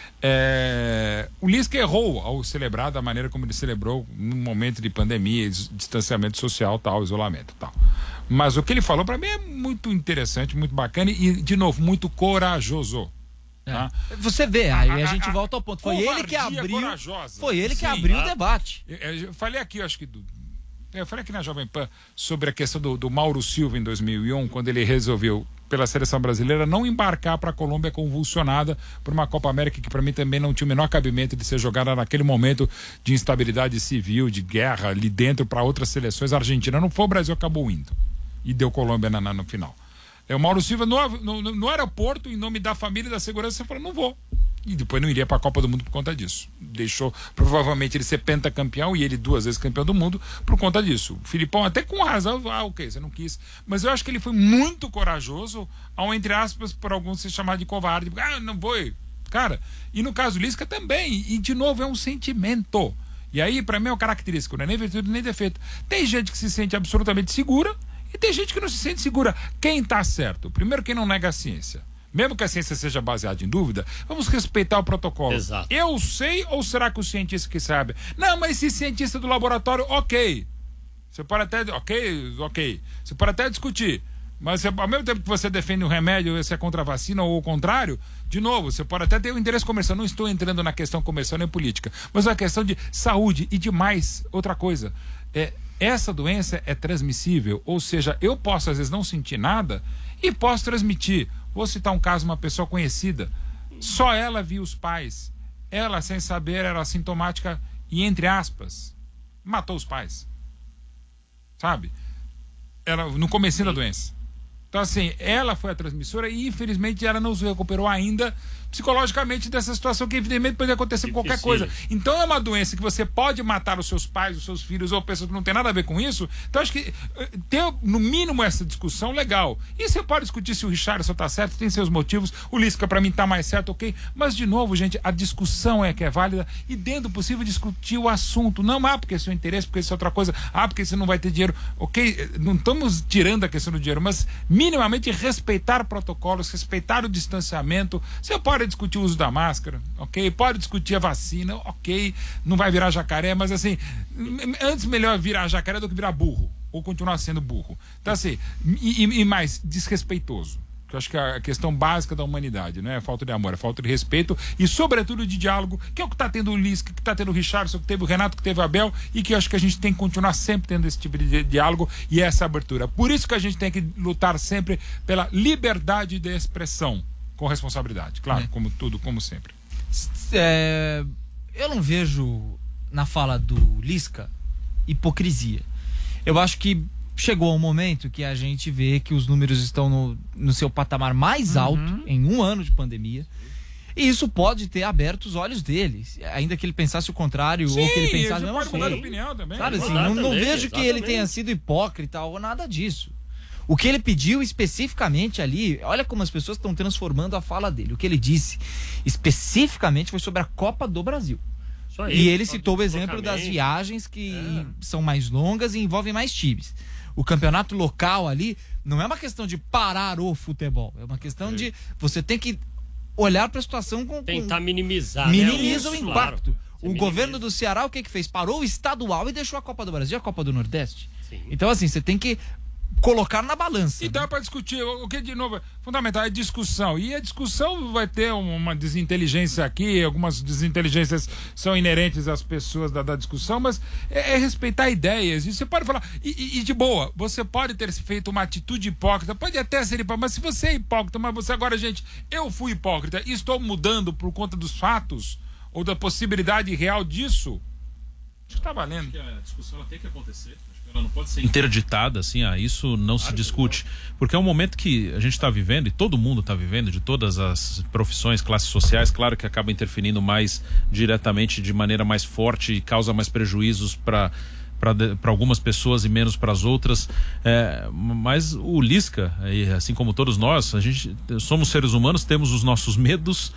O Lisca errou ao celebrar da maneira como ele celebrou num momento de pandemia, distanciamento social, tal, isolamento, tal. Mas o que ele falou para mim é muito interessante, muito bacana e, de novo, muito corajoso. Tá? Você vê, aí a gente volta ao ponto. Foi ele que abriu. Foi ele que abriu o debate. Eu falei aqui, acho que eu falei aqui na Jovem Pan sobre a questão do Mauro Silva em 2001, quando ele resolveu, pela seleção brasileira, não embarcar para a Colômbia convulsionada por uma Copa América que para mim também não tinha o menor cabimento de ser jogada naquele momento de instabilidade civil, de guerra ali dentro para outras seleções. A Argentina não foi, o Brasil acabou indo e deu Colômbia no final. O Mauro Silva no aeroporto, em nome da família e da segurança, falou, não vou. E depois não iria para a Copa do Mundo por conta disso. Deixou provavelmente ele ser pentacampeão e ele 2 vezes campeão do mundo por conta disso. O Filipão até com razão, ok, você não quis. Mas eu acho que ele foi muito corajoso ao, entre aspas, por alguns se chamar de covarde. Não vou. Cara, e no caso do Lisca também. E de novo é um sentimento. E aí para mim é uma característica, não é nem virtude nem defeito. Tem gente que se sente absolutamente segura e tem gente que não se sente segura. Quem tá certo? Primeiro, quem não nega a ciência. Mesmo que a ciência seja baseada em dúvida, vamos respeitar o protocolo. Exato. Eu sei ou será que o cientista que sabe? Não, mas esse cientista do laboratório, ok. Você pode até... Ok. Você pode até discutir. Mas ao mesmo tempo que você defende um remédio, se é contra a vacina ou o contrário, de novo, você pode até ter um interesse comercial. Não estou entrando na questão comercial nem política, mas é uma questão de saúde e de mais outra coisa. Essa doença é transmissível, ou seja, eu posso às vezes não sentir nada e posso transmitir. Vou citar um caso, uma pessoa conhecida, só ela viu os pais, ela sem saber era assintomática e, entre aspas, matou os pais, sabe? Ela, no comecinho da doença. Então assim, ela foi a transmissora e infelizmente ela não se recuperou ainda psicologicamente dessa situação que evidentemente pode acontecer com qualquer coisa. Então é uma doença que você pode matar os seus pais, os seus filhos ou pessoas que não tem nada a ver com isso. Então acho que ter no mínimo essa discussão legal. E você pode discutir se o Richarlison tá certo, tem seus motivos, o Lisca pra mim tá mais certo, ok. Mas de novo, gente, a discussão é que é válida e dentro do possível discutir o assunto. Não porque é seu interesse, porque isso é outra coisa, porque você não vai ter dinheiro, ok. Não estamos tirando a questão do dinheiro, mas minimamente respeitar protocolos, respeitar o distanciamento. Você pode discutir o uso da máscara, ok? Pode discutir a vacina, ok? Não vai virar jacaré, mas assim, antes melhor virar jacaré do que virar burro, ou continuar sendo burro. Então assim, e mais, desrespeitoso. Que eu acho que é a questão básica da humanidade, não é falta de amor, é falta de respeito e sobretudo de diálogo, que é o que está tendo o Lisca, que está tendo o Richarlison, que teve o Renato, que teve o Abel, e que eu acho que a gente tem que continuar sempre tendo esse tipo de diálogo e essa abertura. Por isso que a gente tem que lutar sempre pela liberdade de expressão, com responsabilidade, claro, como tudo, como sempre. eu não vejo na fala do Lisca hipocrisia. Eu acho que chegou um momento que a gente vê que os números estão no seu patamar mais alto em um ano de pandemia. E isso pode ter aberto os olhos dele, ainda que ele pensasse o contrário. Sim, ou que ele pensasse ele não pode mudar de sei. opinião também. Sabe, assim, Mudar não também, vejo que ele tenha sido hipócrita ou nada disso. O que ele pediu especificamente ali, olha como as pessoas estão transformando a fala dele. O que ele disse especificamente foi sobre a Copa do Brasil. E ele citou o exemplo das viagens que são mais longas e envolvem mais times. O campeonato local ali não é uma questão de parar o futebol, é uma questão de você tem que olhar para a situação com tentar minimizar, minimiza o impacto. Claro. O governo do Ceará, o que fez? Parou o estadual e deixou a Copa do Brasil e a Copa do Nordeste. Sim. Então, assim, você tem que colocar na balança. Então é para discutir, o que de novo é fundamental é discussão. E a discussão vai ter uma desinteligência aqui, algumas desinteligências são inerentes às pessoas da discussão, mas é respeitar ideias. E você pode falar, e de boa, você pode ter feito uma atitude hipócrita, pode até ser hipócrita, mas se você é hipócrita, mas você agora, gente, eu fui hipócrita e estou mudando por conta dos fatos ou da possibilidade real disso, acho que tá valendo. Acho que a discussão ela tem que acontecer. Ela não pode ser interditada, assim, isso não se discute. Porque é um momento que a gente está vivendo, e todo mundo está vivendo, de todas as profissões, classes sociais, claro que acaba interferindo mais diretamente, de maneira mais forte e causa mais prejuízos para algumas pessoas e menos para as outras, mas o Lisca, assim como todos nós, a gente somos seres humanos, temos os nossos medos,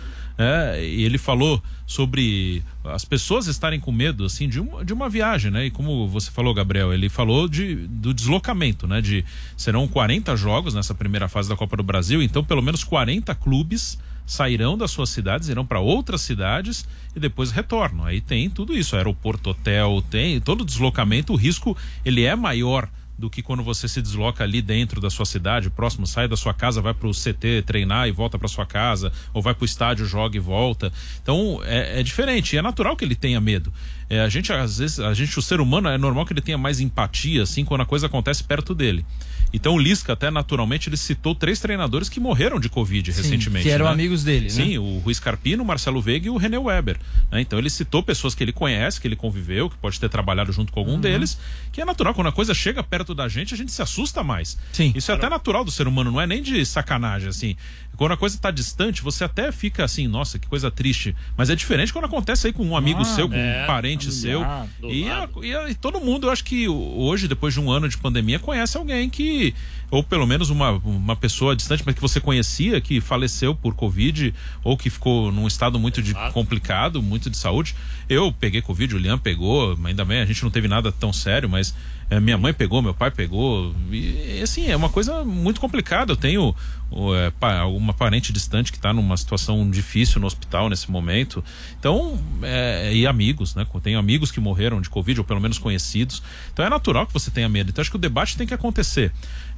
e ele falou sobre as pessoas estarem com medo assim de uma viagem, né? E como você falou, Gabriel, ele falou do deslocamento, né? Serão 40 jogos nessa primeira fase da Copa do Brasil, então pelo menos 40 clubes sairão das suas cidades, irão para outras cidades e depois retornam. Aí tem tudo isso, aeroporto, hotel, tem todo o deslocamento, o risco ele é maior do que quando você se desloca ali dentro da sua cidade, próximo, sai da sua casa, vai pro CT treinar e volta para sua casa, ou vai pro estádio, joga e volta. Então é diferente, é natural que ele tenha medo. Às vezes, o ser humano, é normal que ele tenha mais empatia, assim, quando a coisa acontece perto dele. Então o Lisca, até naturalmente, ele citou 3 treinadores que morreram de Covid recentemente. Que eram né? amigos dele, né? Sim, o Rui Scarpino, o Marcelo Veiga e o René Weber. Né? Então ele citou pessoas que ele conhece, que ele conviveu, que pode ter trabalhado junto com algum deles, que é natural, quando a coisa chega perto da gente, a gente se assusta mais. Sim. Isso é até natural do ser humano, não é nem de sacanagem, assim. Quando a coisa está distante, você até fica assim, nossa, que coisa triste. Mas é diferente quando acontece aí com um amigo seu, com um parente seu. E todo mundo, eu acho que hoje, depois de um ano de pandemia, conhece alguém que, ou pelo menos uma pessoa distante, mas que você conhecia, que faleceu por Covid, ou que ficou num estado muito complicado, muito de saúde. Eu peguei Covid, o Lian pegou, ainda bem, a gente não teve nada tão sério, mas minha mãe pegou, meu pai pegou, e assim, é uma coisa muito complicada. Eu tenho uma parente distante que está numa situação difícil no hospital nesse momento, então, e amigos, né? Tenho amigos que morreram de Covid, ou pelo menos conhecidos, então é natural que você tenha medo. Então acho que o debate tem que acontecer.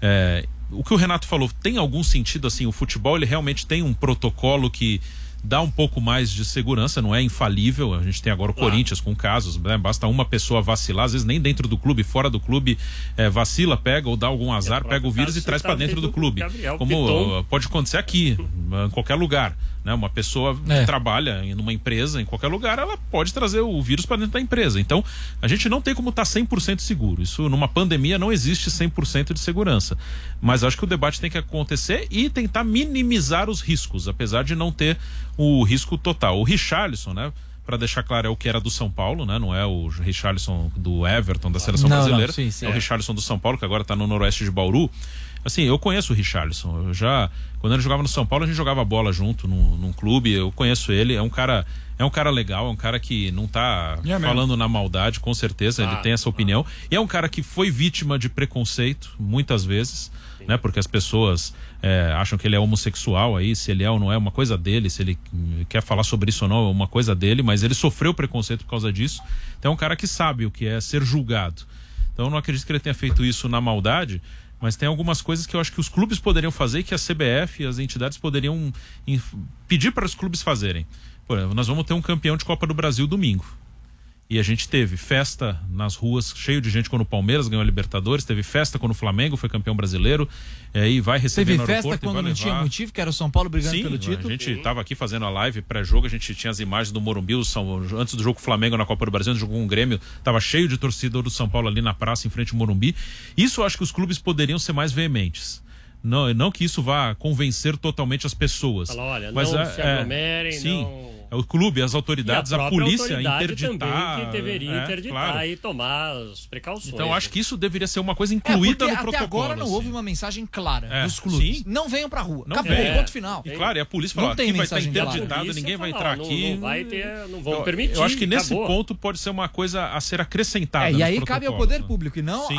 O que o Renato falou tem algum sentido, assim, o futebol ele realmente tem um protocolo que dá um pouco mais de segurança, não é infalível. A gente tem agora o Corinthians com casos, né? Basta uma pessoa vacilar, às vezes nem dentro do clube, fora do clube, vacila, pega ou dá algum azar, pega o vírus e traz para dentro do clube. Como pode acontecer aqui, em qualquer lugar, né? Uma pessoa que trabalha em uma empresa, em qualquer lugar, ela pode trazer o vírus para dentro da empresa. Então, a gente não tem como estar 100% seguro. Isso, numa pandemia, não existe 100% de segurança. Mas acho que o debate tem que acontecer e tentar minimizar os riscos, apesar de não ter o risco total. O Richarlison, né? Para deixar claro, é o que era do São Paulo, né? Não é o Richarlison do Everton, da seleção brasileira. Sim, é o Richarlison do São Paulo, que agora está no noroeste de Bauru. Assim, eu conheço o Richarlison. Quando ele jogava no São Paulo, a gente jogava bola junto num clube. Eu conheço ele. É um cara legal, é um cara que não tá falando na maldade, com certeza. Ele tem essa opinião. E é um cara que foi vítima de preconceito, muitas vezes, né? Porque as pessoas acham que ele é homossexual aí, se ele é ou não é uma coisa dele, se ele quer falar sobre isso ou não é uma coisa dele, mas ele sofreu preconceito por causa disso. Então é um cara que sabe o que é ser julgado. Então eu não acredito que ele tenha feito isso na maldade, mas tem algumas coisas que eu acho que os clubes poderiam fazer e que a CBF e as entidades poderiam pedir para os clubes fazerem. Por exemplo, nós vamos ter um campeão de Copa do Brasil domingo. E a gente teve festa nas ruas, cheio de gente quando o Palmeiras ganhou a Libertadores, teve festa quando o Flamengo foi campeão brasileiro, e vai receber no aeroporto. Teve festa quando não tinha motivo, que era o São Paulo brigando pelo título. A gente estava aqui fazendo a live pré-jogo, a gente tinha as imagens do Morumbi, antes do jogo Flamengo na Copa do Brasil, antes do jogo com o Grêmio, estava cheio de torcedor do São Paulo ali na praça, em frente ao Morumbi. Isso eu acho que os clubes poderiam ser mais veementes. Não que isso vá convencer totalmente as pessoas. Fala, olha, mas não se aglomerem, sim, não... O clube, as autoridades, a polícia interditar. Também que deveria interditar, claro. E tomar as precauções. Então acho que isso deveria ser uma coisa incluída no protocolo. Até agora não houve uma mensagem clara dos clubes. Sim. Não venham pra rua. Não Acabou, vem. ponto final. E claro, e a polícia fala, aqui vai estar interditado, ninguém vai entrar aqui. Não vão permitir. Eu acho que nesse ponto pode ser uma coisa a ser acrescentada. E aí cabe ao poder público e não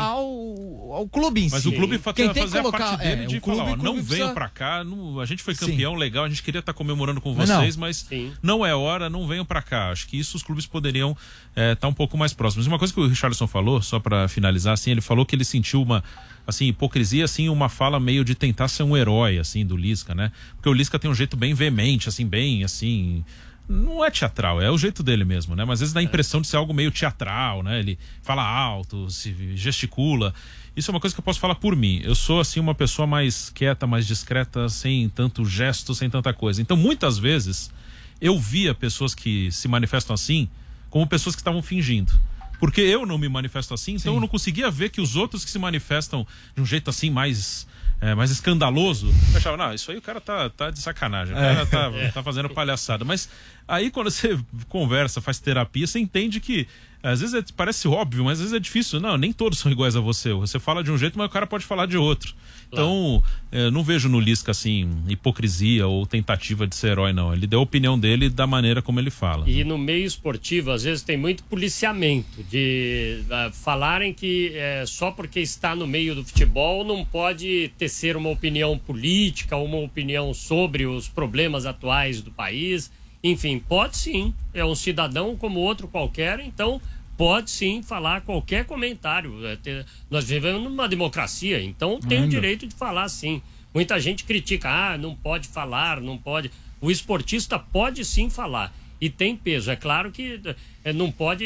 ao clube em si. Mas o clube quem tem fazer a parte dele de falar, não venham pra cá, a gente foi campeão legal, a gente queria estar comemorando com vocês, mas não é hora, não venham pra cá. Acho que isso os clubes poderiam estar um pouco mais próximos. Uma coisa que o Richarlison falou, só pra finalizar, assim, ele falou que ele sentiu uma hipocrisia, assim, uma fala meio de tentar ser um herói, assim, do Lisca, né? Porque o Lisca tem um jeito bem veemente, assim, bem, assim... Não é teatral, é o jeito dele mesmo, né? Mas às vezes dá a impressão de ser algo meio teatral, né? Ele fala alto, se gesticula. Isso é uma coisa que eu posso falar por mim. Eu sou, assim, uma pessoa mais quieta, mais discreta, sem tanto gesto, sem tanta coisa. Então, muitas vezes, eu via pessoas que se manifestam assim como pessoas que estavam fingindo. Porque eu não me manifesto assim, então eu não conseguia ver que os outros que se manifestam de um jeito assim mais escandaloso, eu achava, não, isso aí o cara tá de sacanagem, o cara tá fazendo palhaçada. Mas aí quando você conversa, faz terapia, você entende que às vezes parece óbvio, mas às vezes é difícil. Não, nem todos são iguais a você. Você fala de um jeito, mas o cara pode falar de outro. Então, não vejo no Lisca, assim, hipocrisia ou tentativa de ser herói, não. Ele deu a opinião dele da maneira como ele fala. E no meio esportivo, às vezes, tem muito policiamento de falarem que só porque está no meio do futebol não pode tecer uma opinião política, uma opinião sobre os problemas atuais do país. Enfim, pode sim. É um cidadão como outro qualquer, então pode sim falar qualquer comentário. Nós vivemos numa democracia, então tem o direito de falar sim. Muita gente critica, não pode falar, não pode. O esportista pode sim falar e tem peso. É claro que não pode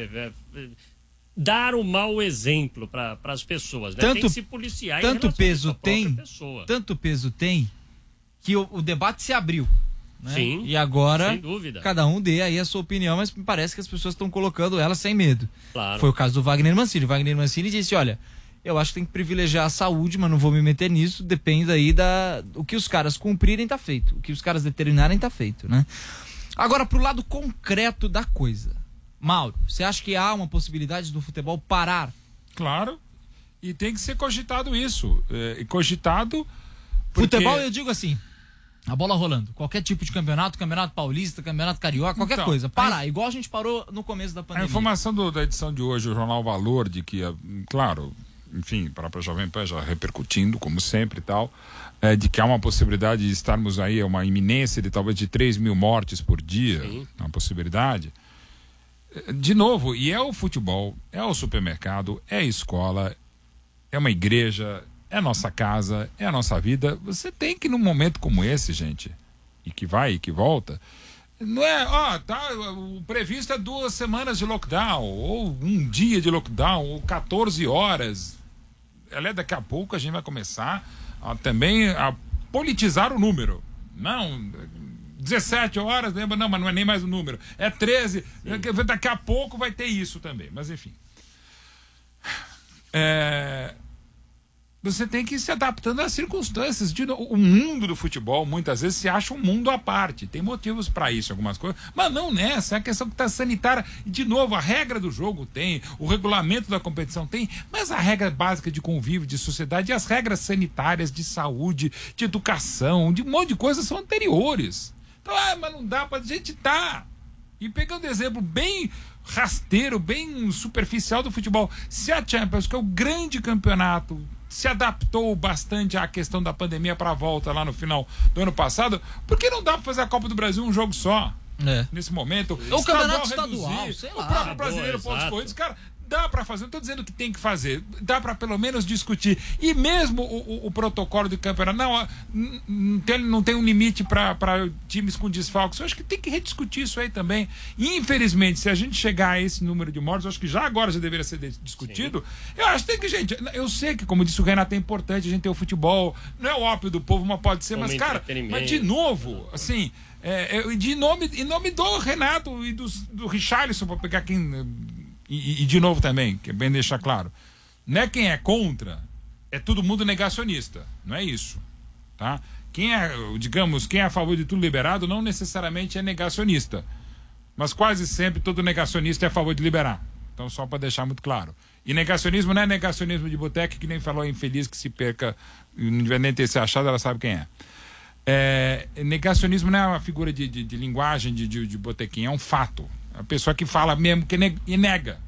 dar o mau exemplo para as pessoas, né? Tem que se policiar. Tanto peso tem que o debate se abriu. Né? Sim, e agora, sem dúvida, cada um dê aí a sua opinião, mas me parece que as pessoas estão colocando ela sem medo. Claro. Foi o caso do Wagner Mancini. O Wagner Mancini disse, olha, eu acho que tem que privilegiar a saúde, mas não vou me meter nisso, depende aí o que os caras cumprirem tá feito, o que os caras determinarem tá feito, né? Agora, pro lado concreto da coisa, Mauro, você acha que há uma possibilidade do futebol parar? Claro, e tem que ser cogitado isso, cogitado porque... Futebol, eu digo assim, a bola rolando, qualquer tipo de campeonato paulista, campeonato carioca, qualquer coisa, parar, igual a gente parou no começo da pandemia. A informação da edição de hoje, o jornal Valor, de que, claro, enfim, para a Jovem Pan já repercutindo, como sempre e tal, de que há uma possibilidade de estarmos aí, uma iminência de talvez de 3 mil mortes por dia, uma possibilidade. De novo, e é o futebol, é o supermercado, é a escola, é uma igreja, é a nossa casa, é a nossa vida. Você tem que, num momento como esse, gente, e que vai e que volta, não é, o previsto é 2 semanas de lockdown, ou um dia de lockdown, ou 14 horas. Daqui a pouco a gente vai começar também a politizar o número. Não, 17 horas, lembra? Não, mas não é nem mais o número. É 13. Daqui a pouco vai ter isso também. Mas enfim. Você tem que ir se adaptando às circunstâncias. O mundo do futebol, muitas vezes, se acha um mundo à parte. Tem motivos para isso, algumas coisas. Mas não nessa. É a questão que está sanitária. De novo, a regra do jogo tem, o regulamento da competição tem, mas a regra básica de convívio, de sociedade, e as regras sanitárias, de saúde, de educação, de um monte de coisas são anteriores. Então, mas não dá para a gente estar. E pegando exemplo bem rasteiro, bem superficial do futebol, se a Champions, que é o grande campeonato, se adaptou bastante à questão da pandemia para a volta lá no final do ano passado, por que não dá para fazer a Copa do Brasil um jogo só? Nesse momento. Ou o campeonato estadual, sei lá. O próprio brasileiro, pontos corridos, cara, Dá para fazer, não estou dizendo que tem que fazer, dá para pelo menos discutir. E mesmo o protocolo de campeonato, não tem um limite para times com desfalques. Eu acho que tem que rediscutir isso aí também. E, infelizmente, se a gente chegar a esse número de mortes, eu acho que já agora já deveria ser discutido. Sim. Eu acho que tem que, gente, eu sei que, como disse o Renato, é importante a gente ter o futebol, não é o ópio do povo, mas pode ser, mas, cara, mas de novo, assim, em nome do Renato e do Richarlison, para pegar quem. E de novo também, que é bem deixar claro, não é quem é contra, é todo mundo negacionista, não é isso, tá? Quem é a favor de tudo liberado não necessariamente é negacionista, mas quase sempre todo negacionista é a favor de liberar. Então, só para deixar muito claro. E negacionismo não é negacionismo de boteca, que nem falou a infeliz que se perca, não devia nem ter se achado, ela sabe quem é. Negacionismo não é uma figura de linguagem de botequinha, é um fato. A pessoa que fala mesmo e nega.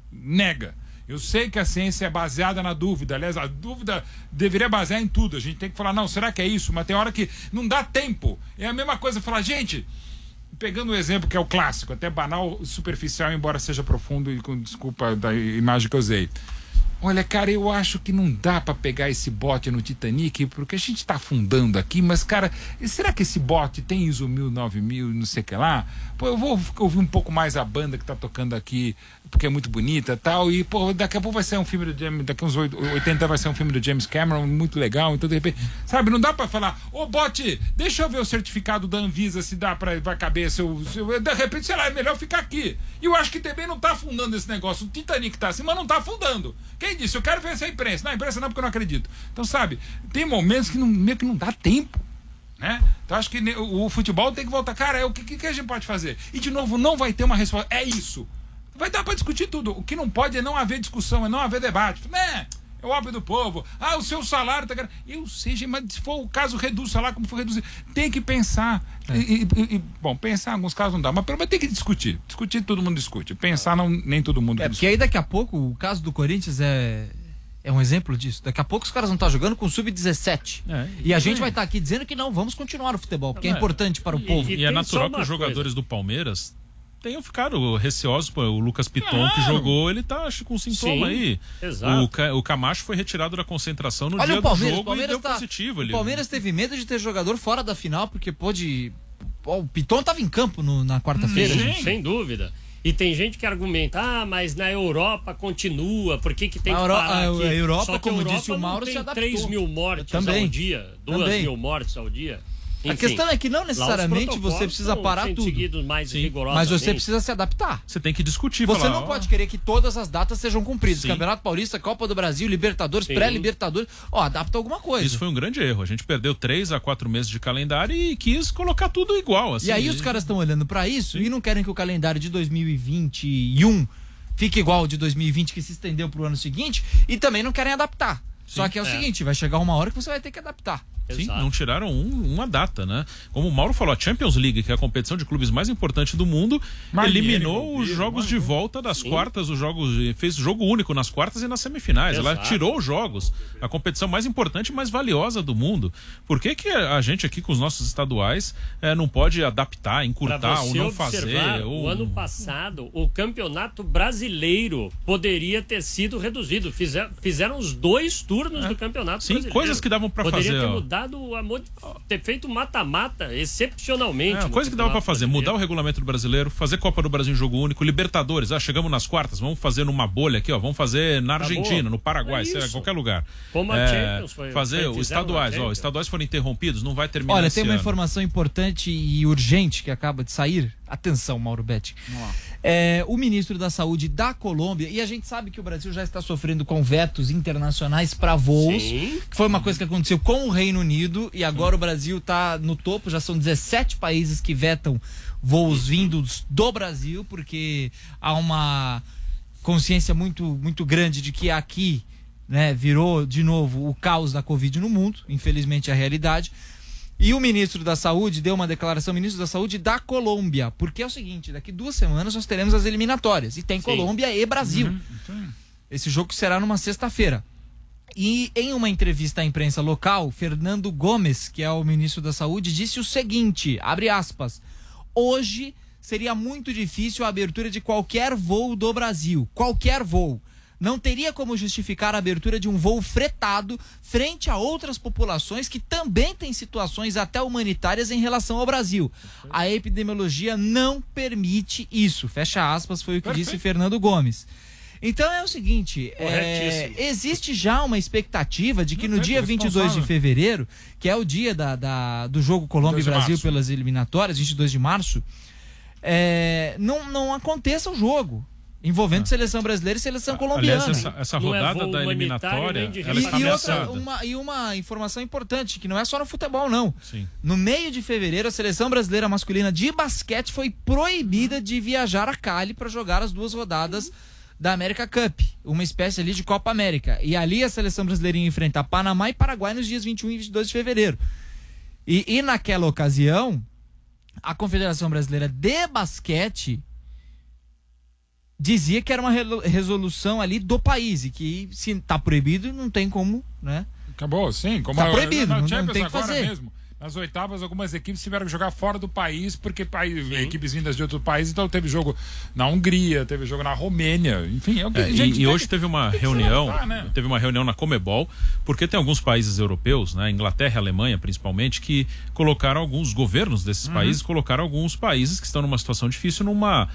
Eu sei que a ciência é baseada na dúvida. Aliás, a dúvida deveria basear em tudo. A gente tem que falar, não, será que é isso? Mas tem hora que não dá tempo. É a mesma coisa falar, gente, pegando um exemplo que é o clássico, até banal, superficial, embora seja profundo, e com desculpa da imagem que eu usei. Olha, cara, eu acho que não dá pra pegar esse bote no Titanic, porque a gente tá afundando aqui, mas, cara, será que esse bote tem ISO 1000, 9000, não sei o que lá? Pô, eu vou ouvir um pouco mais a banda que tá tocando aqui, porque é muito bonita e tal, e, pô, daqui a pouco vai ser um filme do James, daqui uns 80 vai ser um filme do James Cameron, muito legal, então, de repente, sabe, não dá pra falar, bote, deixa eu ver o certificado da Anvisa, se dá pra, vai caber, de repente, sei lá, é melhor ficar aqui. E eu acho que também não tá afundando esse negócio, o Titanic tá assim, mas não tá afundando. Quem disse? Eu quero ver essa imprensa. Não, a imprensa não, porque eu não acredito. Então, sabe, tem momentos que meio que não dá tempo, né? Então, acho que o futebol tem que voltar. Cara, o que a gente pode fazer? E, de novo, não vai ter uma resposta. É isso. Vai dar pra discutir tudo. O que não pode é não haver discussão, é não haver debate. É o óbvio do povo. O seu salário tá... Eu sei, mas se for o caso, reduz o salário como for reduzir. Tem que pensar. Bom, pensar em alguns casos não dá, mas pelo menos tem que discutir. Discutir, todo mundo discute. Pensar, nem todo mundo discute. Porque aí daqui a pouco, o caso do Corinthians é um exemplo disso. Daqui a pouco os caras vão estar jogando com sub-17. E a gente vai estar aqui dizendo que não, vamos continuar o futebol, porque é importante para o povo. E é natural que os jogadores do Palmeiras tenham ficado receosos. O Lucas Piton, que jogou, ele tá, acho, com sintoma. Sim, aí. Exato. O Camacho foi retirado da concentração no dia do jogo e deu positivo. O Palmeiras teve medo de ter jogador fora da final, porque o Piton tava em campo na quarta-feira. Sem dúvida. E tem gente que argumenta, mas na Europa continua, por que tem que parar aqui? A Europa, só que como Europa disse o Mauro, se adaptou. 3 mil mortes ao dia, 2 mil mortes ao dia. Enfim, a questão é que não necessariamente você precisa parar tudo. Mais mas você precisa se adaptar. Você tem que discutir. Você não pode querer que todas as datas sejam cumpridas. Sim. Campeonato Paulista, Copa do Brasil, Libertadores, pré-Libertadores. Adapta alguma coisa. Isso foi um grande erro. A gente perdeu 3 a 4 meses de calendário e quis colocar tudo igual. Assim, e aí os caras estão olhando pra isso e não querem que o calendário de 2021 fique igual ao de 2020, que se estendeu pro ano seguinte, e também não querem adaptar. Só que é o seguinte, vai chegar uma hora que você vai ter que adaptar. Sim, exato. Não tiraram uma data, né? Como o Mauro falou, a Champions League, que é a competição de clubes mais importante do mundo, eliminou os jogos de volta das quartas, fez jogo único nas quartas e nas semifinais. Exato. Ela tirou os jogos, a competição mais importante e mais valiosa do mundo. Por que a gente aqui com os nossos estaduais não pode adaptar, encurtar ou não fazer? O ano passado, o Campeonato Brasileiro poderia ter sido reduzido. Fizeram os 2 turnos do Campeonato Brasileiro. Coisas que davam pra fazer. Poderia ter mudado ter feito mata-mata excepcionalmente. Coisa que dava pra fazer, mudar o regulamento do brasileiro, fazer Copa do Brasil em jogo único, Libertadores, chegamos nas quartas, vamos fazer numa bolha aqui, vamos fazer na Argentina, no Paraguai, em qualquer lugar. Como a Champions fazer os estaduais, os estaduais foram interrompidos, não vai terminar. Olha, tem uma informação importante e urgente que acaba de sair. Atenção, Mauro Betti. O ministro da Saúde da Colômbia, e a gente sabe que o Brasil já está sofrendo com vetos internacionais para voos, que foi uma coisa que aconteceu com o Reino Unido, e agora o Brasil está no topo, já são 17 países que vetam voos vindos do Brasil, porque há uma consciência muito, muito grande de que aqui, né, virou de novo o caos da Covid no mundo, infelizmente é a realidade. E o ministro da Saúde deu uma declaração, ministro da Saúde da Colômbia, porque é o seguinte, daqui 2 semanas nós teremos as eliminatórias, e tem Colômbia e Brasil. Esse jogo será numa sexta-feira. E em uma entrevista à imprensa local, Fernando Gomes, que é o ministro da Saúde, disse o seguinte, abre aspas, hoje seria muito difícil a abertura de qualquer voo do Brasil. Qualquer voo. Não teria como justificar a abertura de um voo fretado frente a outras populações que também têm situações até humanitárias em relação ao Brasil. A epidemiologia não permite isso. Fecha aspas, foi o que disse Fernando Gomes. Então é o seguinte, existe já uma expectativa de que no dia 22 de fevereiro, que é o dia do jogo Colômbia e Brasil pelas eliminatórias, 22 de março, não aconteça o jogo envolvendo seleção brasileira e seleção colombiana. Aliás, essa rodada da eliminatória, ela está ameaçada. E uma informação importante, que não é só no futebol, não. Sim. No meio de fevereiro, a seleção brasileira masculina de basquete foi proibida de viajar a Cali para jogar as 2 rodadas da América Cup, uma espécie ali de Copa América. E ali a seleção brasileira ia enfrentar Panamá e Paraguai nos dias 21 e 22 de fevereiro. E naquela ocasião, a Confederação Brasileira de Basquete dizia que era uma resolução ali do país e que se tá proibido, não tem como, né? Acabou, sim. Como tá proibido, não tem o que fazer. Mesmo. Nas oitavas, algumas equipes tiveram que jogar fora do país, porque equipes vindas de outro país, então teve jogo na Hungria, teve jogo na Romênia, enfim. E hoje teve uma reunião, teve uma reunião na Comebol, porque tem alguns países europeus, né, Inglaterra e Alemanha principalmente, que colocaram alguns governos desses países, colocaram alguns países que estão numa situação difícil numa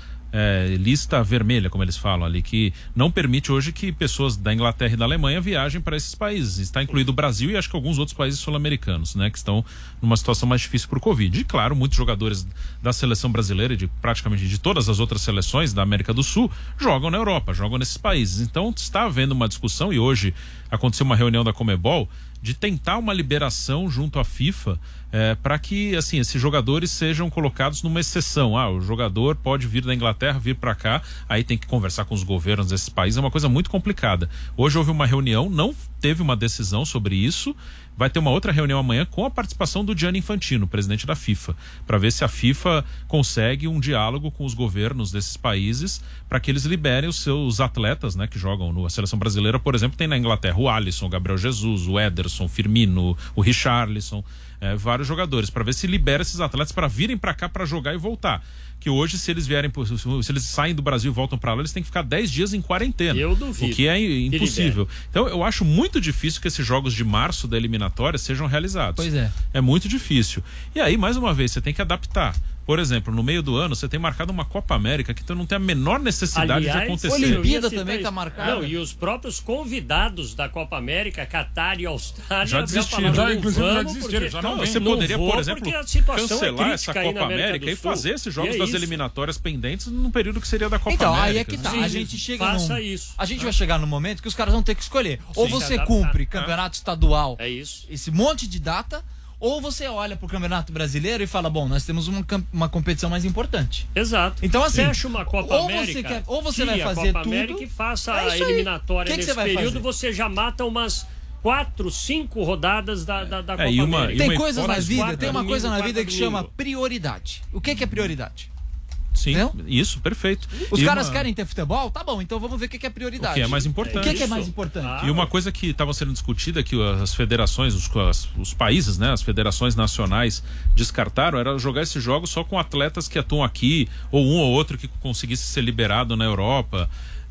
lista vermelha, como eles falam ali, que não permite hoje que pessoas da Inglaterra e da Alemanha viajem para esses países. Está incluído o Brasil e acho que alguns outros países sul-americanos, né, que estão numa situação mais difícil por Covid. E claro, muitos jogadores da seleção brasileira e de praticamente de todas as outras seleções da América do Sul jogam na Europa, jogam nesses países. Então está havendo uma discussão, e hoje aconteceu uma reunião da Comebol de tentar uma liberação junto à FIFA para que assim esses jogadores sejam colocados numa exceção. O jogador pode vir da Inglaterra, vir para cá, aí tem que conversar com os governos desses países, é uma coisa muito complicada. Hoje houve uma reunião, não teve uma decisão sobre isso. Vai ter uma outra reunião amanhã com a participação do Gianni Infantino, presidente da FIFA, para ver se a FIFA consegue um diálogo com os governos desses países para que eles liberem os seus atletas, né, que jogam na seleção brasileira. Por exemplo, tem na Inglaterra o Alisson, o Gabriel Jesus, o Ederson, o Firmino, o Richarlison, vários jogadores, para ver se libera esses atletas para virem para cá para jogar e voltar. Que hoje, se eles vierem, se eles saem do Brasil e voltam para lá, eles têm que ficar 10 dias em quarentena. Eu duvido. O que é impossível. Então, eu acho muito difícil que esses jogos de março da eliminatória sejam realizados. Pois é. É muito difícil. E aí, mais uma vez, você tem que adaptar. Por exemplo, no meio do ano, você tem marcado uma Copa América que não tem a menor necessidade de acontecer. A Olimpíada também está marcada. Não, e os próprios convidados da Copa América, Catar e Austrália, já desistiram. Já desistiram. Já não você poderia, por exemplo, cancelar essa Copa América e fazer esses jogos das eliminatórias pendentes num período que seria da Copa América. Então, aí é que tá. A gente chega a gente vai chegar num momento que os caras vão ter que escolher. Ou você cumpre campeonato estadual, esse monte de data, ou você olha pro Campeonato Brasileiro e fala, bom, nós temos uma competição mais importante. Exato. Então, assim, fecha uma Copa América, ou você vai fazer Copa tudo, América e faça a eliminatória nesse período, você já mata umas 4, 5 rodadas da Copa América. Tem coisas na vida, tem uma coisa na vida que chama prioridade. O que é prioridade? Sim, isso, perfeito. Os caras querem ter futebol? Tá bom, então vamos ver o que é prioridade. O que é mais importante. O que é mais importante? E uma coisa que estava sendo discutida, que as federações, os países, né, as federações nacionais descartaram, era jogar esses jogos só com atletas que atuam aqui, ou um ou outro que conseguisse ser liberado na Europa.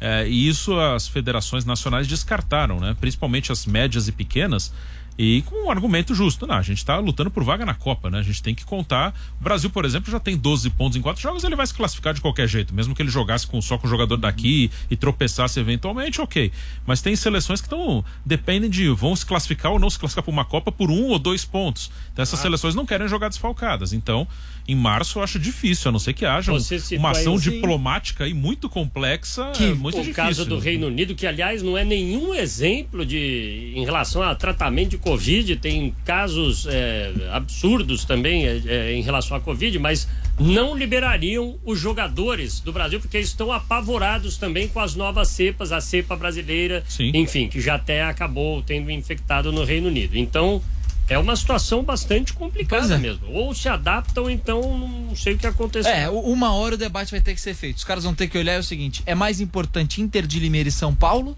E isso as federações nacionais descartaram, né? Principalmente as médias e pequenas. E com um argumento justo, a gente está lutando por vaga na Copa, né? A gente tem que contar. O Brasil, por exemplo, já tem 12 pontos em 4 jogos, ele vai se classificar de qualquer jeito, mesmo que ele jogasse só com o jogador daqui e tropeçasse eventualmente, ok. Mas tem seleções que dependem de vão se classificar ou não se classificar para uma Copa por 1 ou 2 pontos. Então essas seleções não querem jogar desfalcadas. Então, em março eu acho difícil, a não ser que haja uma ação diplomática aí muito complexa, muito difícil. O caso do Reino Unido, que aliás não é nenhum exemplo em relação a tratamento de Covid, tem casos absurdos também em relação à Covid, mas não liberariam os jogadores do Brasil, porque estão apavorados também com as novas cepas, a cepa brasileira, enfim, que já até acabou tendo infectado no Reino Unido. Então, é uma situação bastante complicada mesmo. Ou se adaptam, então não sei o que aconteceu. Uma hora o debate vai ter que ser feito. Os caras vão ter que olhar o seguinte: é mais importante Inter de Limeira e São Paulo,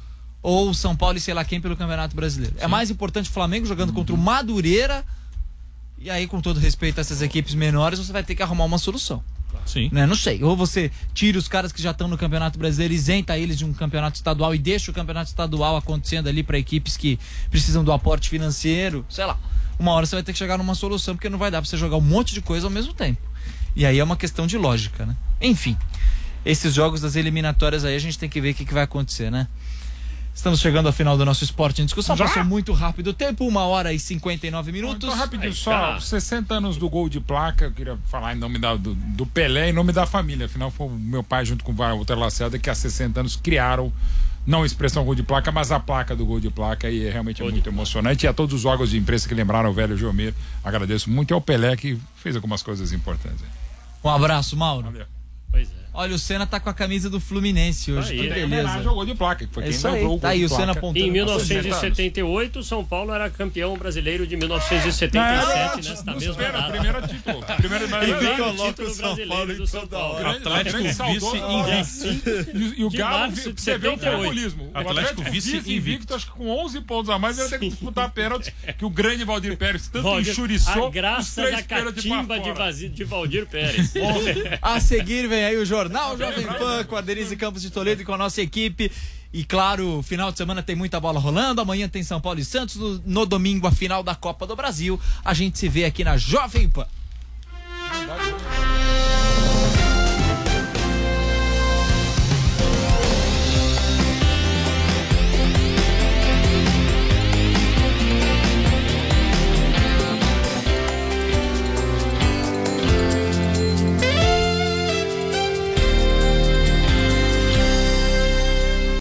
ou São Paulo e sei lá quem pelo Campeonato Brasileiro? É mais importante o Flamengo jogando contra o Madureira? E aí, com todo respeito a essas equipes menores, você vai ter que arrumar uma solução. Sim. Né? Não sei. Ou você tira os caras que já estão no Campeonato Brasileiro, isenta eles de um campeonato estadual e deixa o campeonato estadual acontecendo ali para equipes que precisam do aporte financeiro. Sei lá. Uma hora você vai ter que chegar numa solução, porque não vai dar pra você jogar um monte de coisa ao mesmo tempo. E aí é uma questão de lógica, né? Enfim, esses jogos das eliminatórias aí a gente tem que ver o que vai acontecer, né? Estamos chegando ao final do nosso Esporte em Discussão. Já? Passou muito rápido o tempo, 1h59. Então, rapidinho, só 60 anos do gol de placa. Eu queria falar em nome do Pelé, em nome da família. Afinal, foi o meu pai, junto com o Walter Lacerda, que há 60 anos criaram, não a expressão gol de placa, mas a placa do gol de placa. E realmente é muito emocionante. E a todos os órgãos de imprensa que lembraram o velho Geomir, agradeço muito. E ao Pelé, que fez algumas coisas importantes. Um abraço, Mauro. Valeu. Pois é. Olha, o Senna tá com a camisa do Fluminense hoje. Aí, Que né? beleza. Jogou de placa, que foi É quem isso lembrou aí. o gol Tá aí de o Senna placa. apontando. Em pra 1978, São Paulo era campeão brasileiro de 1977, nesta não mesma espera, data. primeiro título. Primeiro Primeiro título brasileiro do São Paulo. Atlético vice invicto. E o De Galo, março de você vê o 78. trambolismo. O Atlético vice invicto, acho que com 11 pontos a mais, ele vai ter que disputar pênaltis, que o grande Valdir Pérez tanto Valdir, enxuriçou a graça os da 3 pênaltis pra catimba fora. de Valdir Pérez. A seguir vem aí o Jornal Jovem Pan com a Denise Campos de Toledo e com a nossa equipe. E claro, final de semana tem muita bola rolando. Amanhã tem São Paulo e Santos. No domingo, a final da Copa do Brasil. A gente se vê aqui na Jovem Pan.